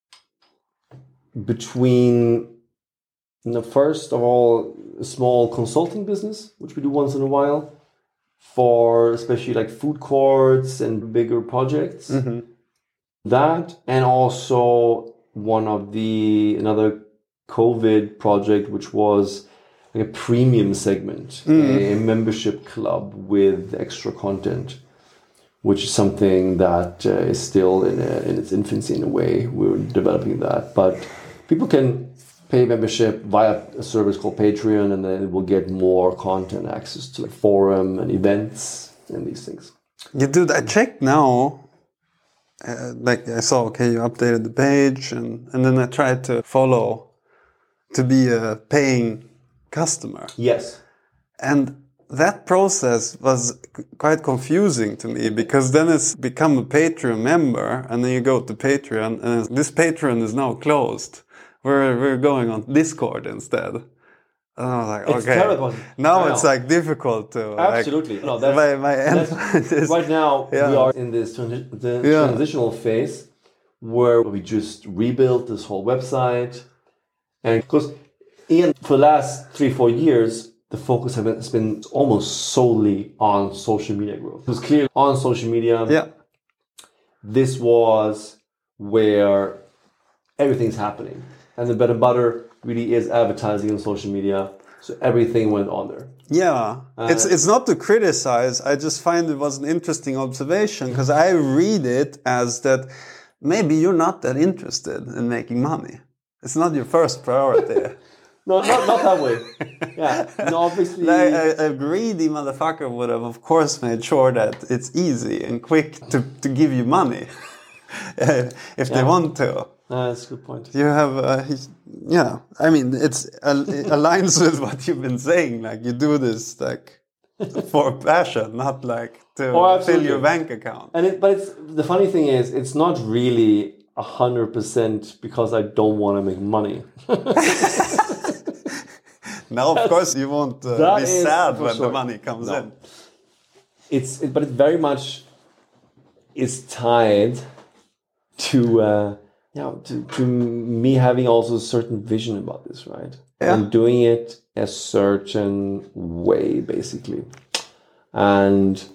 between, first of all, a small consulting business, which we do once in a while, for especially like food courts and bigger projects. That, and also another COVID project, which was like a premium segment, a membership club with extra content, which is something that is still in its infancy in a way. We're developing that, but people can pay membership via a service called Patreon, and then we'll get more content, access to like forum and events and these things. Yeah, dude, I checked now. Like I saw, okay, you updated the page, and then I tried to follow to be a paying customer. Yes. And that process was quite confusing to me, because then it's become a Patreon member, and then you go to Patreon, and this Patreon is now closed. We're going on Discord instead. And I was like, it's okay, terrible. now it's like difficult to absolutely. Like, no, my endpoint is right now. We are in this transitional phase where we just rebuilt this whole website, and because for the last 3-4 years, the focus has been almost solely on social media growth. It was clear on social media. Yeah, this was where everything's happening. And the bread and butter really is advertising on social media. So everything went on there. Yeah. It's not to criticize. I just find it was an interesting observation, because I read it as that maybe you're not that interested in making money. It's not your first priority. No, not that way. Yeah. No, obviously. Like a greedy motherfucker would have, of course, made sure that it's easy and quick to give you money if they want to. That's a good point. You have, I mean, it aligns with what you've been saying. Like, you do this like for passion, not like to fill your bank account. But the funny thing is, it's not really 100% because I don't want to make money. Now, of course, you won't be sad when the money comes in. But it very much is tied to me having also a certain vision about this, right? Yeah. And doing it a certain way, basically. And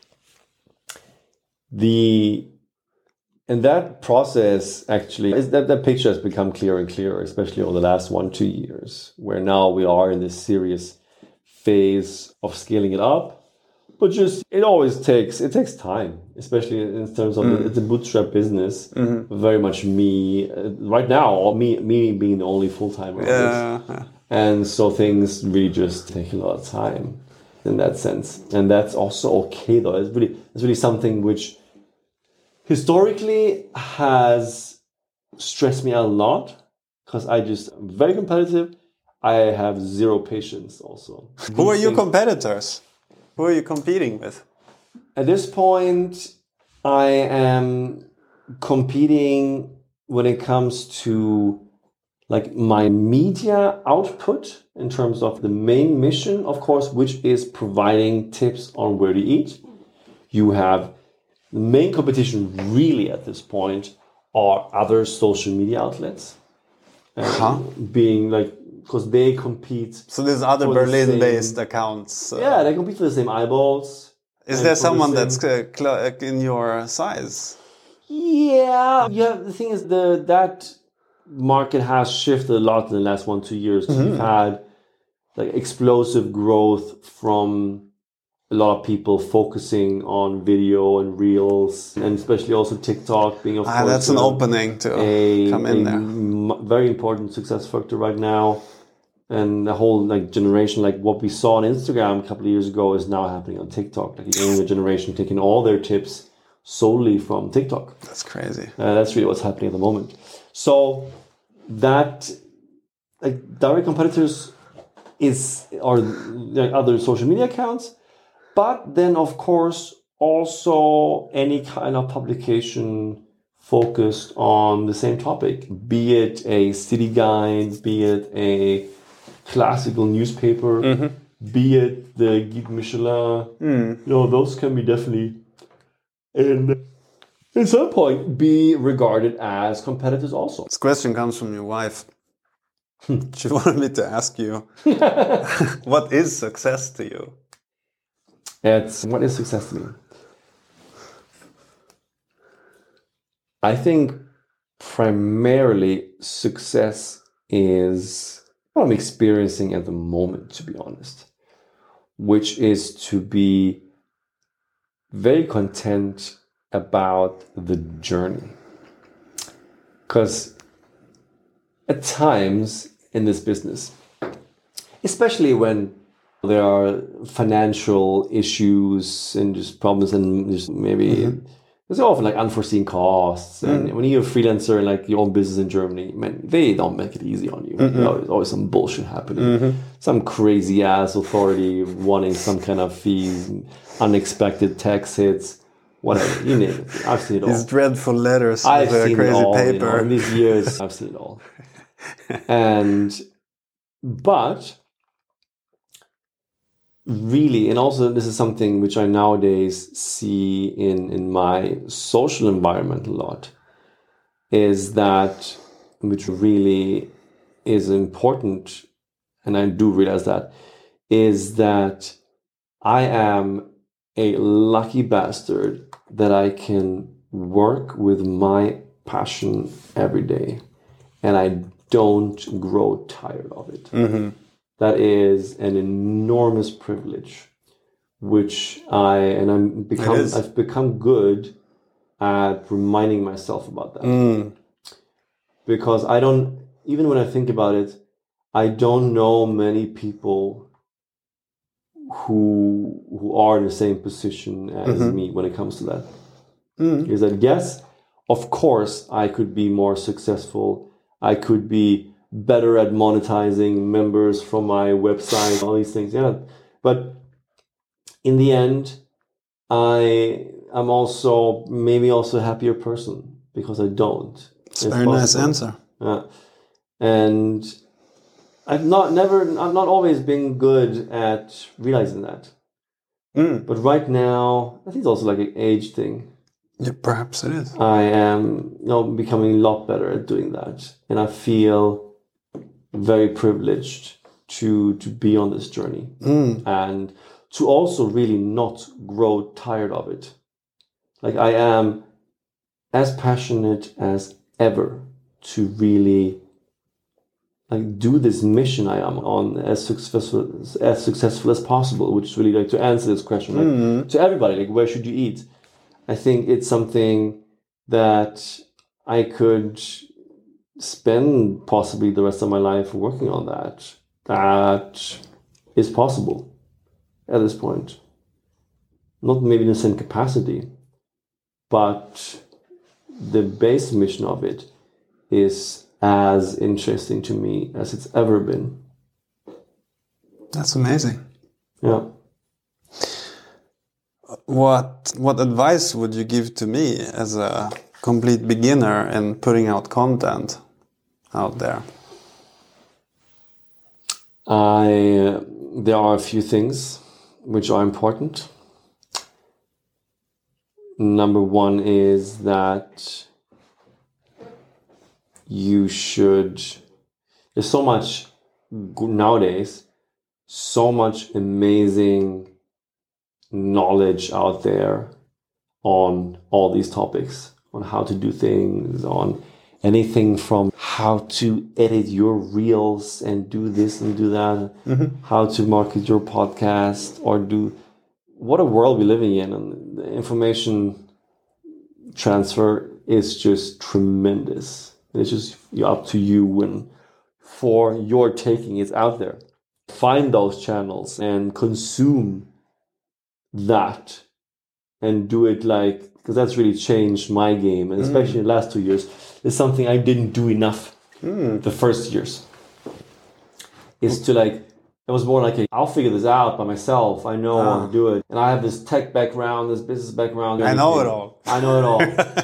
that process actually is that picture has become clearer and clearer, especially over the last 1-2 years, where now we are in this serious phase of scaling it up. But it takes time, especially in terms of it's a bootstrap business. Very much me right now, or me being the only full-timer. Yeah. And so things really just take a lot of time in that sense, and that's also okay though. It's really something which historically has stressed me out a lot, because I'm very competitive. I have zero patience also. Who are your competitors? Who are you competing with? At this point, I am competing when it comes to like my media output in terms of the main mission, of course, which is providing tips on where to eat. You have the main competition really at this point are other social media outlets. Being like, because they compete. So there's other Berlin-based accounts. Yeah, they compete for the same eyeballs. Is there someone that's in your size? Yeah. The thing is, that market has shifted a lot in the last 1-2 years. We've had like explosive growth from a lot of people focusing on video and reels, and especially also TikTok being, of course, that's an opening to come in there. Very important success factor right now. And the whole like generation, like what we saw on Instagram a couple of years ago, is now happening on TikTok. Like the younger generation taking all their tips solely from TikTok. That's crazy. That's really what's happening at the moment. So that like direct competitors are like other social media accounts, but then of course also any kind of publication focused on the same topic, be it a city guide, be it a classical newspaper, be it the Guide Michelin. Those can be definitely and at some point be regarded as competitors also. This question comes from your wife. She wanted me to ask you, what is success to you? What is success to me? I think primarily success is what I'm experiencing at the moment, to be honest, which is to be very content about the journey. Because at times in this business, especially when there are financial issues and just problems and just maybe there's often like unforeseen costs. And when you're a freelancer and like your own business in Germany, man, they don't make it easy on you. There's always some bullshit happening. Some crazy ass authority wanting some kind of fees, unexpected tax hits, whatever. You name it. I've seen it all. These dreadful letters I've with seen crazy it all, paper. In these years, I've seen it all. But really, and also this is something which I nowadays see in my social environment a lot, is that, which really is important, and I do realize that, is that I am a lucky bastard that I can work with my passion every day, and I don't grow tired of it. That is an enormous privilege, which I've become good at reminding myself about that. Because even when I think about it, I don't know many people who are in the same position as me when it comes to that. Is that, yes, of course, I could be more successful. I could be better at monetizing members from my website, all these things. Yeah. But in the end, I'm also maybe also a happier person because I don't. It's a very nice answer. And I've not always been good at realizing that. But right now, I think it's also like an age thing. Yeah, perhaps it is. I am becoming a lot better at doing that. And I feel very privileged to be on this journey and to also really not grow tired of it. Like I am as passionate as ever to really like do this mission I am on as successful as possible, which is really like to answer this question, like to everybody, like where should you eat? I think it's something that I could spend possibly the rest of my life working on that. That is possible at this point. Not maybe in the same capacity, but the base mission of it is as interesting to me as it's ever been. That's amazing. Yeah. What advice would you give to me as a complete beginner in putting out content out there? There are a few things which are important. Number one is that there's so much nowadays, so much amazing knowledge out there on all these topics, on how to do things, on anything from how to edit your reels and do this and do that, how to market your podcast or do what a world we're living in, and the information transfer is just tremendous. It's just up to you, and for your taking, it's out there. Find those channels and consume that, and do it because that's really changed my game, and especially in the last 2 years. It's something I didn't do enough the first years. Is to it was more I'll figure this out by myself. I know how to do it. And I have this tech background, this business background. I know it all. I know it all.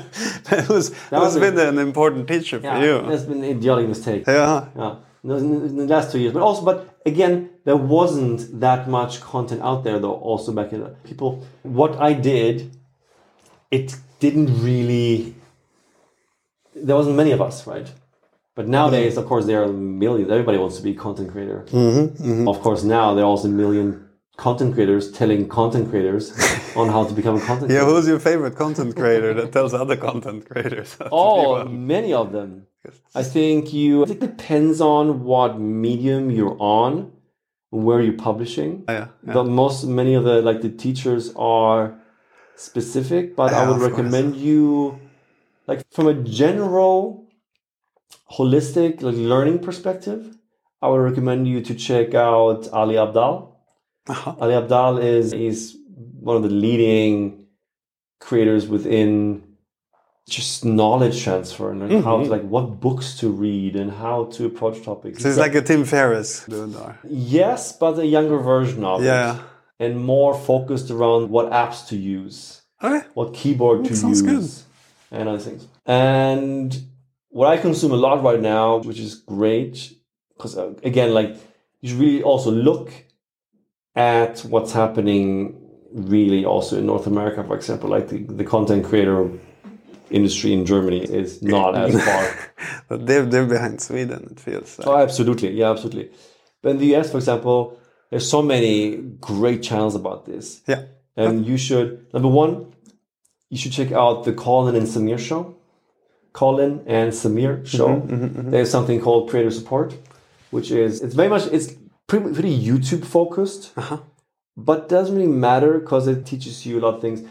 That's been an important teacher for you. That's been an idiotic mistake. Yeah. In the last 2 years. But again, there wasn't that much content out there though, also back in the people. What I did, it didn't really, there wasn't many of us, right? But nowadays, of course, there are millions. Everybody wants to be a content creator. Of course, now there are also a million content creators telling content creators on how to become a content creator. Yeah, who's your favorite content creator that tells other content creators? Many of them. I think it depends on what medium you're on, where you're publishing. Many of the teachers are specific, but I would recommend you, from a general holistic learning perspective, I would recommend you to check out Ali Abdaal. Ali Abdaal is one of the leading creators within just knowledge transfer and how to, what books to read and how to approach topics. So it's like a Tim Ferriss. Yes, but a younger version of it. And more focused around what apps to use, what keyboard to use, good. And other things. And what I consume a lot right now, which is great, because again, you should really also look at what's happening really also in North America, for example, the content creator industry in Germany is not as far. But they're behind Sweden, it feels like. Oh, absolutely. Yeah, absolutely. But in the US, for example, there's so many great channels about this. Yeah. And you should, number one, you should check out the Colin and Samir show. Colin and Samir show. There's something called Creator Support, which is it's pretty YouTube focused, but doesn't really matter because it teaches you a lot of things.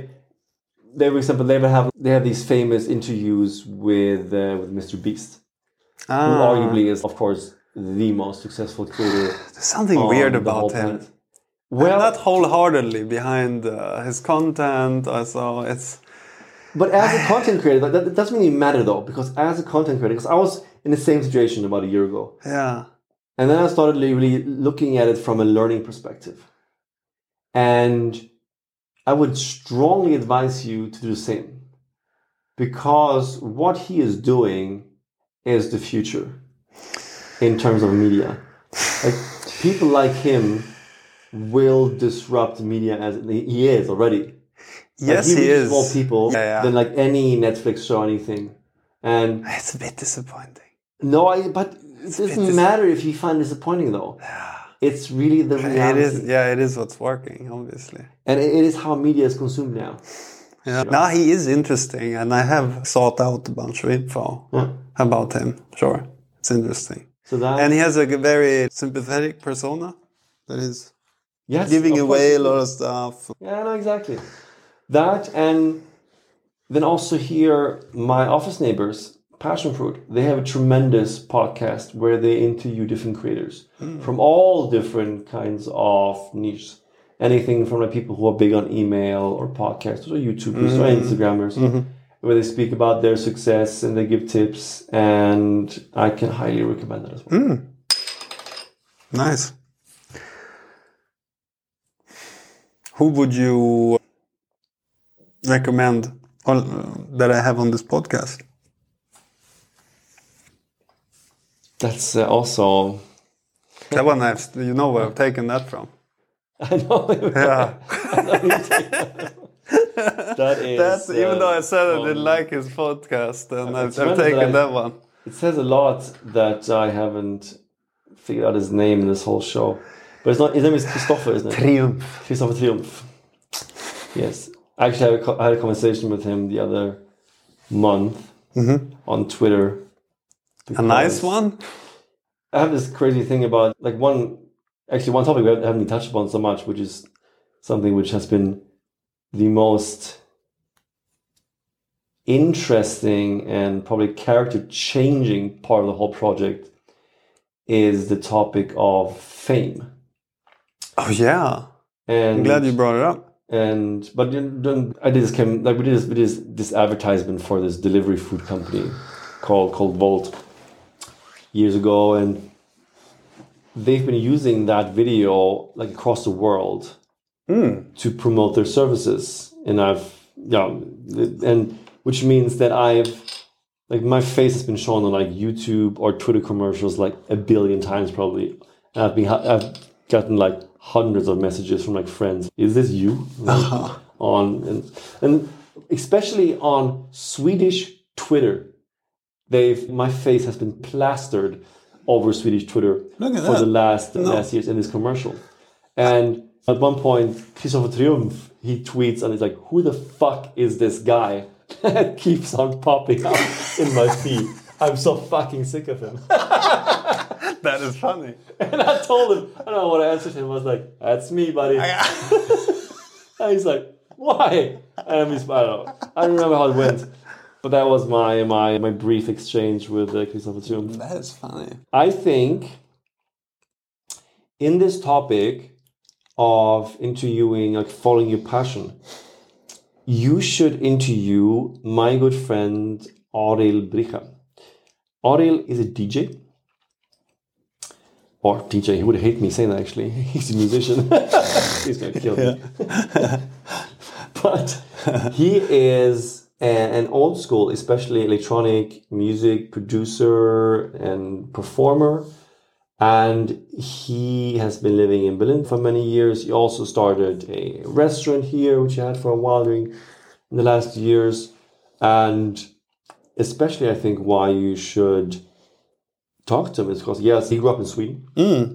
For example, they have these famous interviews with Mr. Beast, who arguably is, of course, the most successful creator. There's something weird about him. Well, not wholeheartedly behind his content. Also, it's. But as a content creator, that doesn't really matter though, because as a content creator, because I was in the same situation about a year ago. Yeah. And then I started really looking at it from a learning perspective. And I would strongly advise you to do the same. Because what he is doing is the future in terms of media. People like him will disrupt media as he is already. Yes, he is. More people than any Netflix show or anything. And it's a bit disappointing. No, but it doesn't matter if you find it disappointing though. Yeah. It's really the reality. It is what's working, obviously. And it is how media is consumed now. Yeah. Now he is interesting, and I have sought out a bunch of info about him. Sure, it's interesting. And he has a very sympathetic persona that is giving away a lot of stuff. Yeah, no, exactly. That, and then also here, my office neighbors, Passion Fruit, they have a tremendous podcast where they interview different creators from all different kinds of niches. Anything from people who are big on email or podcasters or YouTubers or Instagrammers, where they speak about their success and they give tips, and I can highly recommend that as well. Nice. Who would you recommend that I have on this podcast? That's also... That one, where I've taken that from. I know. Yeah. That is... That's, even though I said I didn't like his podcast, and I've taken that one. It says a lot that I haven't figured out his name in this whole show. But it's not. His name is Christopher, isn't it? Triumph. Christopher Triumph. Yes. Actually, I had a conversation with him the other month on Twitter. A nice one? I have this crazy thing about, one topic we haven't touched upon so much, which is something which has been the most interesting and probably character-changing part of the whole project is the topic of fame. Oh yeah, and I'm glad you brought it up. But then I did this advertisement for this delivery food company called Volt years ago, and they've been using that video like across the world to promote their services, and which means that my face has been shown on like YouTube or Twitter commercials like a billion times probably, and I've gotten like hundreds of messages from like friends. Is this you? On and especially on Swedish Twitter, my face has been plastered over Swedish Twitter for the last years in this commercial. And at one point, Kristoffer Triumf, he tweets and he's like, "Who the fuck is this guy that keeps on popping up in my feed? I'm so fucking sick of him." That is funny. And I told him, I don't know what I answered him. I was like, "That's me, buddy." And he's like, "Why?" And I don't know. I don't remember how it went. But that was my brief exchange with Kristoffer Triumf. That is funny. I think in this topic of interviewing, like following your passion, you should interview my good friend Ariel Bricha. Ariel is a DJ. Or DJ, he would hate me saying that actually. He's a musician. He's going to kill me. But he is an old school, especially electronic music producer and performer. And he has been living in Berlin for many years. He also started a restaurant here, which he had for a while in the last years. And especially, I think, why you should talk to him is because, yes, he grew up in Sweden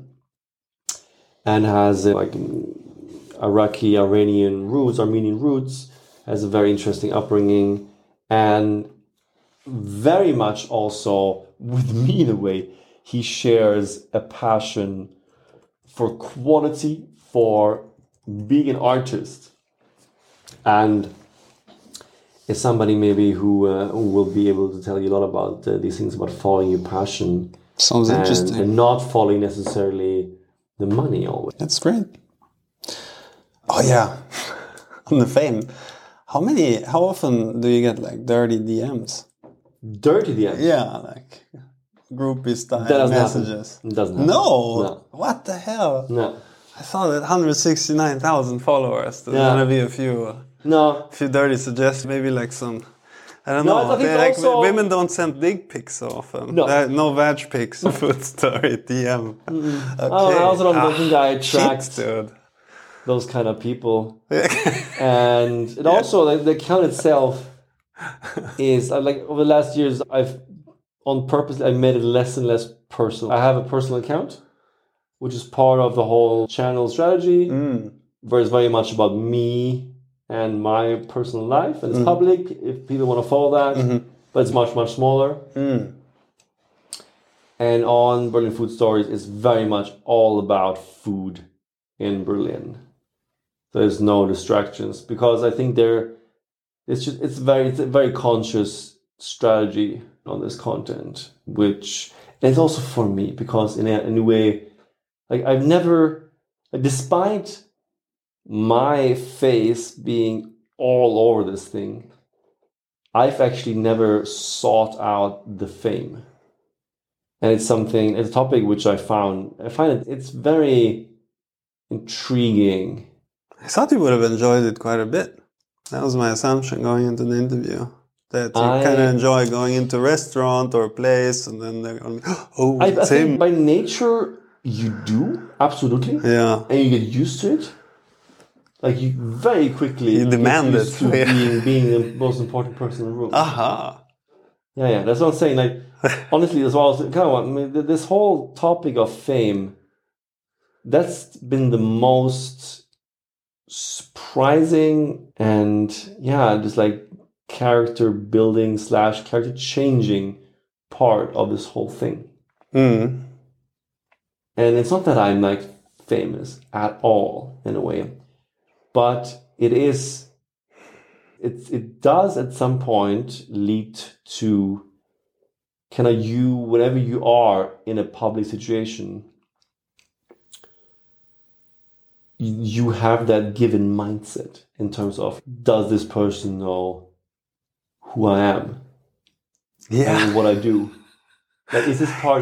and has like Armenian roots, has a very interesting upbringing, and very much also with me in a way, he shares a passion for quality, for being an artist, and is somebody maybe who will be able to tell you a lot about these things about following your passion. Sounds interesting. And not following necessarily the money always. That's great. Oh yeah, on the fame. How often do you get like dirty DMs? Dirty DMs? Yeah, like groupie style messages. It doesn't happen. No. What the hell? No. I saw that 169,000 followers. There's gonna be a few dirty suggestions. Maybe like some. I don't know. I think also, women don't send dick pics so often. No veg pics. Put story DM. Okay. I also don't think I attract dude. Those kind of people. And it also, like, the account itself is, like, over the last years, I've made it less and less personal. I have a personal account, which is part of the whole channel strategy, where it's very much about me and my personal life, and it's public if people want to follow that, but it's much, much smaller. And on Berlin Food Stories, it's very much all about food in Berlin. There's no distractions, because I think it's a very conscious strategy on this content, which is also for me, because in a way, like, I've never, despite my face being all over this thing, I've actually never sought out the fame. And it's a topic which I find it's very intriguing. I thought you would have enjoyed it quite a bit. That was my assumption going into the interview. That you kind of enjoy going into a restaurant or a place, and then they're going, "Oh, I think by nature you do, absolutely. Yeah. And you get used to it. Like, you very quickly demand it to being the most important person in the room. Aha. Yeah. That's what I'm saying. Like, honestly, as well, this whole topic of fame, that's been the most surprising and just like character building / character changing part of this whole thing. And it's not that I'm like famous at all in a way. but it does at some point lead to kind of you, whatever you are in a public situation, you have that given mindset in terms of, does this person know who I am and what I do? Like, is this part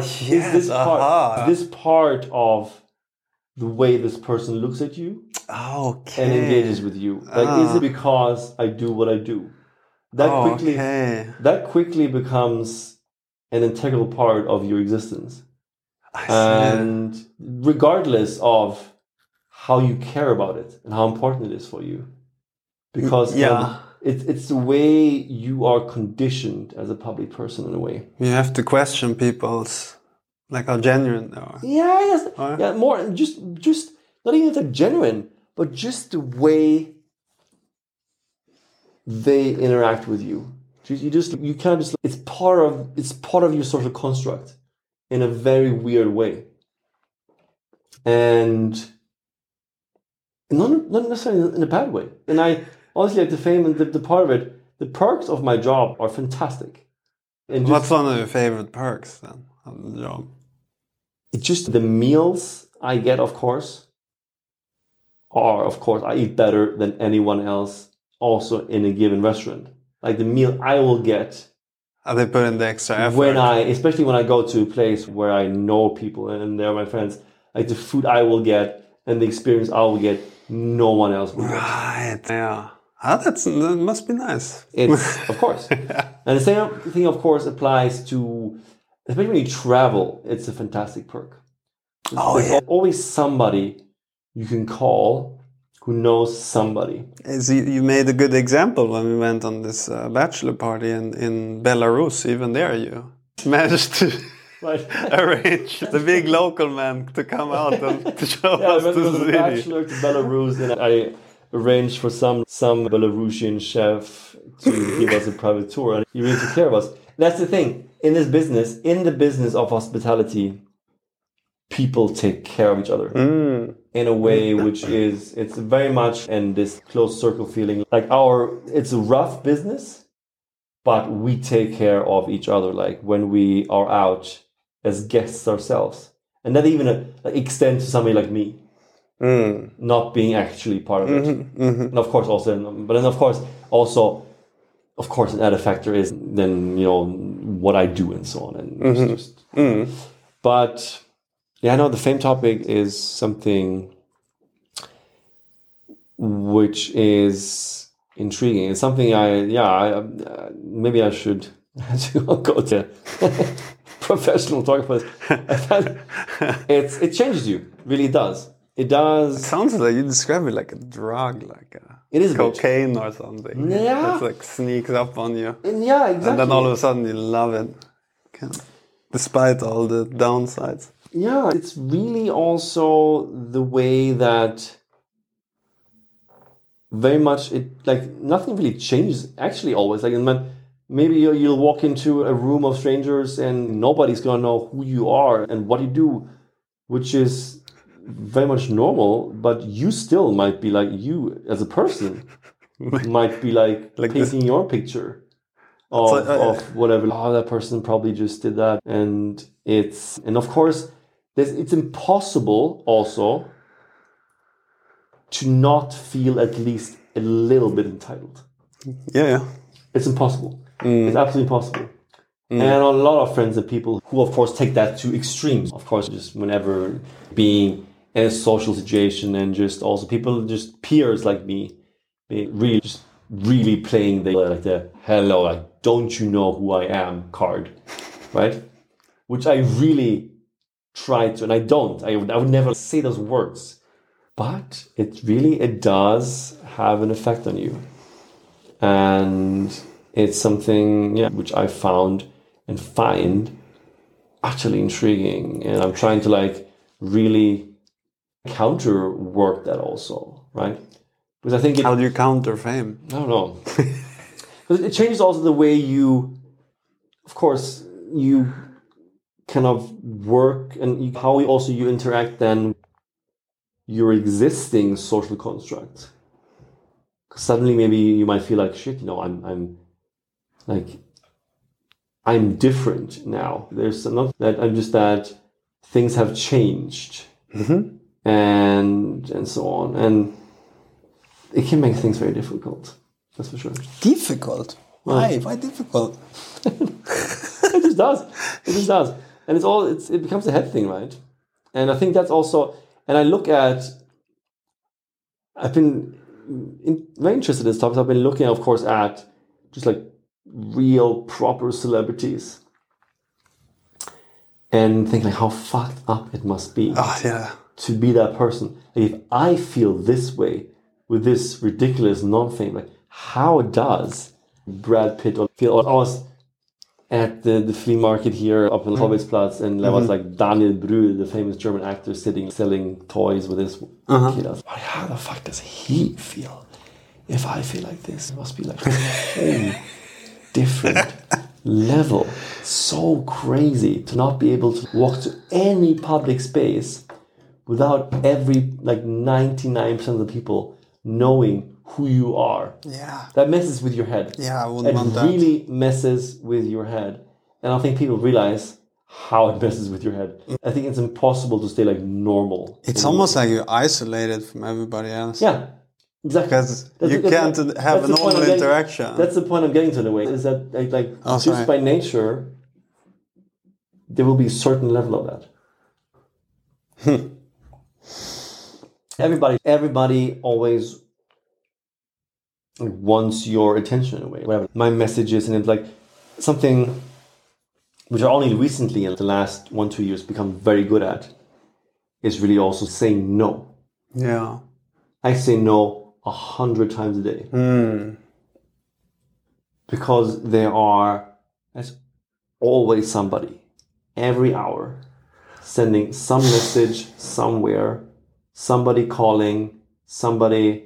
of the way this person looks at you and engages with you? Like, is it because I do what I do? That quickly becomes an integral part of your existence. And regardless of how you care about it and how important it is for you, because it's the way you are conditioned as a public person in a way. You have to question people's, like, how genuine they are. More just not even that genuine, but just the way they interact with you. You can't just. It's part of your social construct in a very weird way, and not necessarily in a bad way. And I honestly, like, the fame and the part of it, the perks of my job are fantastic. And what's one of your favorite perks then of the job? It's just the meals I get, of course, I eat better than anyone else also in a given restaurant. Like, the meal I will get. They put in the extra effort. Especially when I go to a place where I know people and they're my friends, like, the food I will get and the experience I will get, no one else will get. Right, yeah. That must be nice. It's, of course. And the same thing, of course, applies to, especially when you travel, it's a fantastic perk. There's always somebody you can call who knows somebody. You made a good example when we went on this bachelor party in Belarus. Even there you managed to arrange the big local man to come out and to show us the city. I went from the bachelor to Belarus, and I arranged for some Belarusian chef to give us a private tour, and he really took care of us. That's the thing. In the business of hospitality, people take care of each other in a way which is, it's very much in this closed circle feeling. Like, it's a rough business, but we take care of each other. Like, when we are out as guests ourselves, and that even extends to somebody like me, not being actually part of it. And of course also, an added factor is then, what I do and so on. And but the fame topic is something which is intriguing. It's something maybe I should go to professional talk about this. It changes you, really does. It does. It sounds like you describe it like a drug, it is cocaine or something. Yeah, it's like sneaks up on you. Yeah, exactly. And then all of a sudden you love it, despite all the downsides. Yeah, it's really also the way that very much nothing really changes. Actually, always maybe you'll walk into a room of strangers and nobody's gonna know who you are and what you do, which is very much normal, but you still might be like, you as a person might be like painting your picture of whatever. Oh, that person probably just did that, and of course it's impossible also to not feel at least a little bit entitled. Yeah. It's impossible. It's absolutely impossible. And a lot of friends and people who, of course, take that to extremes. Of course, just whenever being in a social situation, and just also people, just peers like me, really playing the hello, like, don't you know who I am card, right? Which I really try to, and I don't. I would never say those words, but it does have an effect on you, and it's something which I found and find utterly intriguing, and I'm trying to really counter work that also, right? Because I think how do you counter fame? I don't know. Because it changes also the way you, of course, you kind of work, and how you interact then your existing social construct. suddenly maybe you might feel like, shit, I'm different now. There's not that I'm just that things have changed and so on. And it can make things very difficult. That's for sure. Difficult? Why? Why difficult? It just does. It just does. And it becomes a head thing, right? And I think that's also, and I've been very interested in this topic. I've been looking, of course, at just like real proper celebrities and think like how fucked up it must be to be that person. Like if I feel this way with this ridiculous non-fame, like how does Brad Pitt feel? I was at the flea market here up in Hobbitsplatz, and there was like Daniel Brühl, the famous German actor, sitting selling toys with his kid. I was like, how the fuck does he feel if I feel like this? It must be like a whole different level. So crazy to not be able to walk to any public space without 99% of the people knowing who you are. Yeah. That messes with your head. Yeah, I wouldn't want that. It really messes with your head. And I think people realize how it messes with your head. I think it's impossible to stay like normal. It's almost like you're isolated from everybody else. Yeah, exactly. Because you can't have a normal interaction. That's the point I'm getting to in a way, is that just by nature, there will be a certain level of that. Everybody always wants your attention in a way. Whatever my message is, and it's like something which I only recently in the last 1-2 years become very good at is really also saying no. Yeah. I say no 100 times a day. Because there's always somebody every hour sending some message somewhere, somebody calling, somebody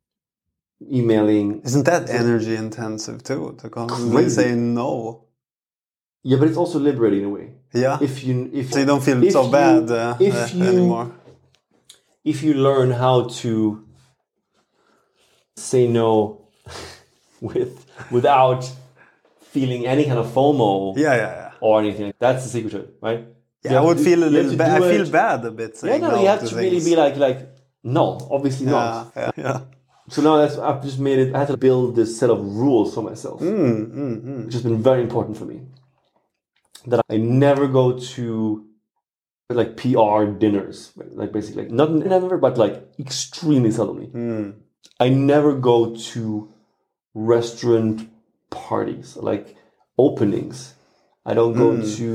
emailing. Isn't that energy intensive too? To constantly say no. Yeah, but it's also liberating in a way. Yeah. So you don't feel so bad anymore. If you learn how to say no without feeling any kind of FOMO or anything, that's the secret to it, right? Yeah, I would feel a little bad. I feel bad a bit saying no. You have to really be like, no, obviously not. Yeah. So now I've just made it. I had to build this set of rules for myself, which has been very important for me. That I never go to like PR dinners, like basically not never, but like extremely seldomly. I never go to restaurant parties, like openings. I don't go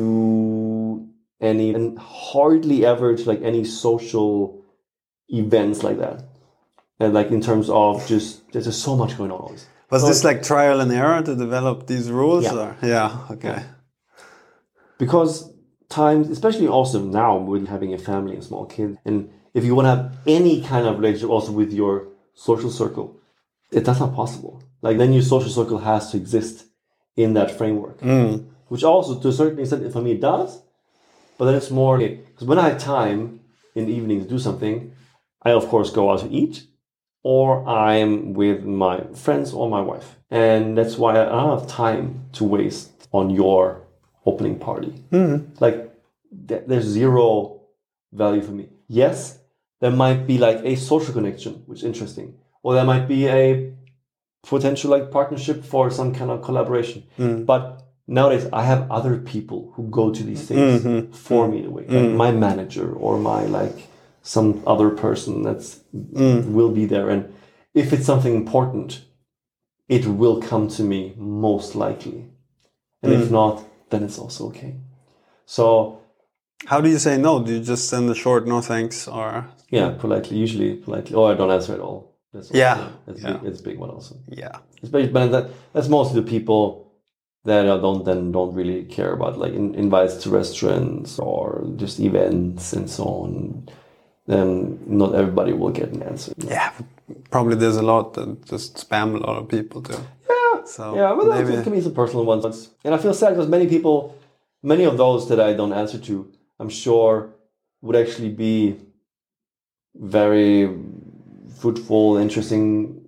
to any, and hardly ever to like any social events like that. And like in terms of just, there's just so much going on always. Was this like trial and error to develop these rules? Yeah. Okay. Yeah. Because times, especially also now with having a family and small kids, and if you want to have any kind of relationship also with your social circle, that's not possible. Like then your social circle has to exist in that framework, which also to a certain extent for me it does, but then it's more, because when I have time in the evening to do something, I of course go out to eat, or I'm with my friends or my wife. And that's why I don't have time to waste on your opening party. Like there's zero value for me. Yes, there might be like a social connection, which is interesting. Or there might be a potential like partnership for some kind of collaboration. But nowadays I have other people who go to these things for me in a way. Like my manager or my like some other person that's will be there. And if it's something important, it will come to me most likely. And if not, then it's also okay. So how do you say no? Do you just send a short no thanks or? Yeah, usually politely. Or I don't answer at all. That's a big one also. Yeah. Especially, but that's mostly the people that don't really care about like invites to restaurants or just events and so on. Then not everybody will get an answer. Yeah, probably there's a lot that just spam a lot of people too. But maybe it can be some personal ones. And I feel sad because many of those that I don't answer to, I'm sure would actually be very fruitful, interesting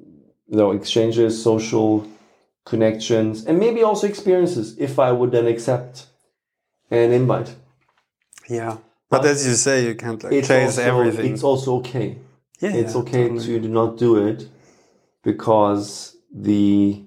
exchanges, social connections, and maybe also experiences if I would then accept an invite. Yeah. But as you say, you can't chase everything. It's also okay. Yeah, it's okay totally. To do not do it because there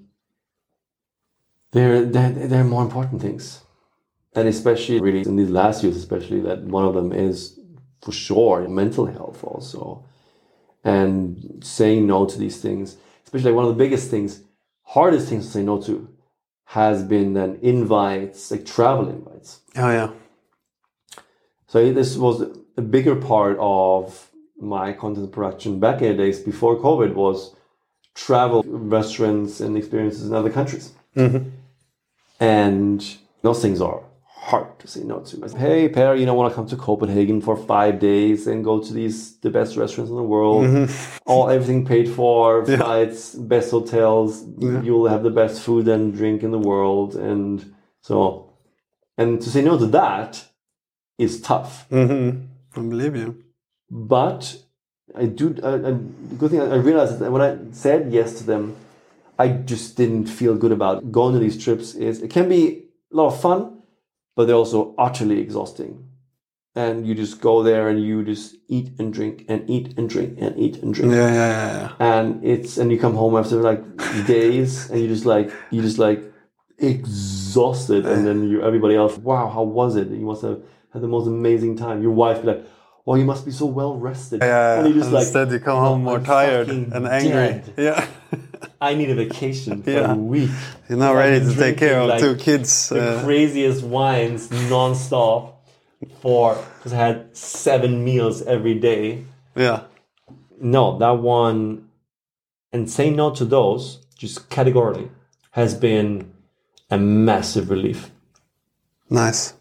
are more important things. And especially really in these last years, especially that one of them is for sure mental health also. And saying no to these things, especially one of the biggest things, hardest things to say no to has been then invites, like travel invites. Oh yeah. So this was a bigger part of my content production back in the days before COVID was travel, restaurants and experiences in other countries. Mm-hmm. And those things are hard to say no to. Hey, Per, want to come to Copenhagen for 5 days and go to the best restaurants in the world, everything paid for, flights, best hotels, you'll have the best food and drink in the world. And to say no to that is tough. Mm-hmm. I believe you. But the good thing I realized is that when I said yes to them, I just didn't feel good about going to these trips. It can be a lot of fun, but they're also utterly exhausting. And you just go there and you just eat and drink and eat and drink and eat and drink. Yeah. And you come home after like days and you just like exhausted. And then everybody else, wow, how was it? You must have had the most amazing time. Your wife be like, oh, you must be so well rested. Yeah. And you just instead you come home more tired and angry. Dead. Yeah. I need a vacation for a week. You're not ready to take care of 2 kids. The craziest wines non-stop because I had 7 meals every day. Yeah. No, that one, and saying no to those, just categorically, has been a massive relief. Nice.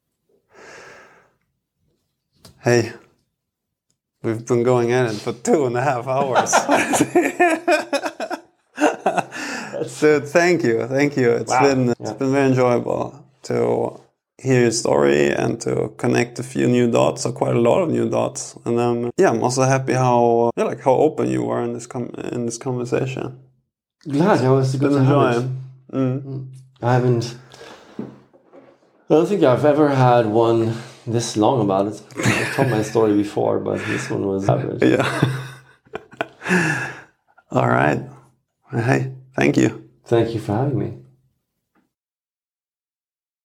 Hey, we've been going at it for 2.5 hours. So thank you. It's been very enjoyable to hear your story and to connect a few new dots, or quite a lot of new dots. And I'm also happy how open you were in this conversation. Glad I was good to have it. I don't think I've ever had one this long about it. I've told my story before, but this one was average. Yeah. All right. Hey, thank you. Thank you for having me.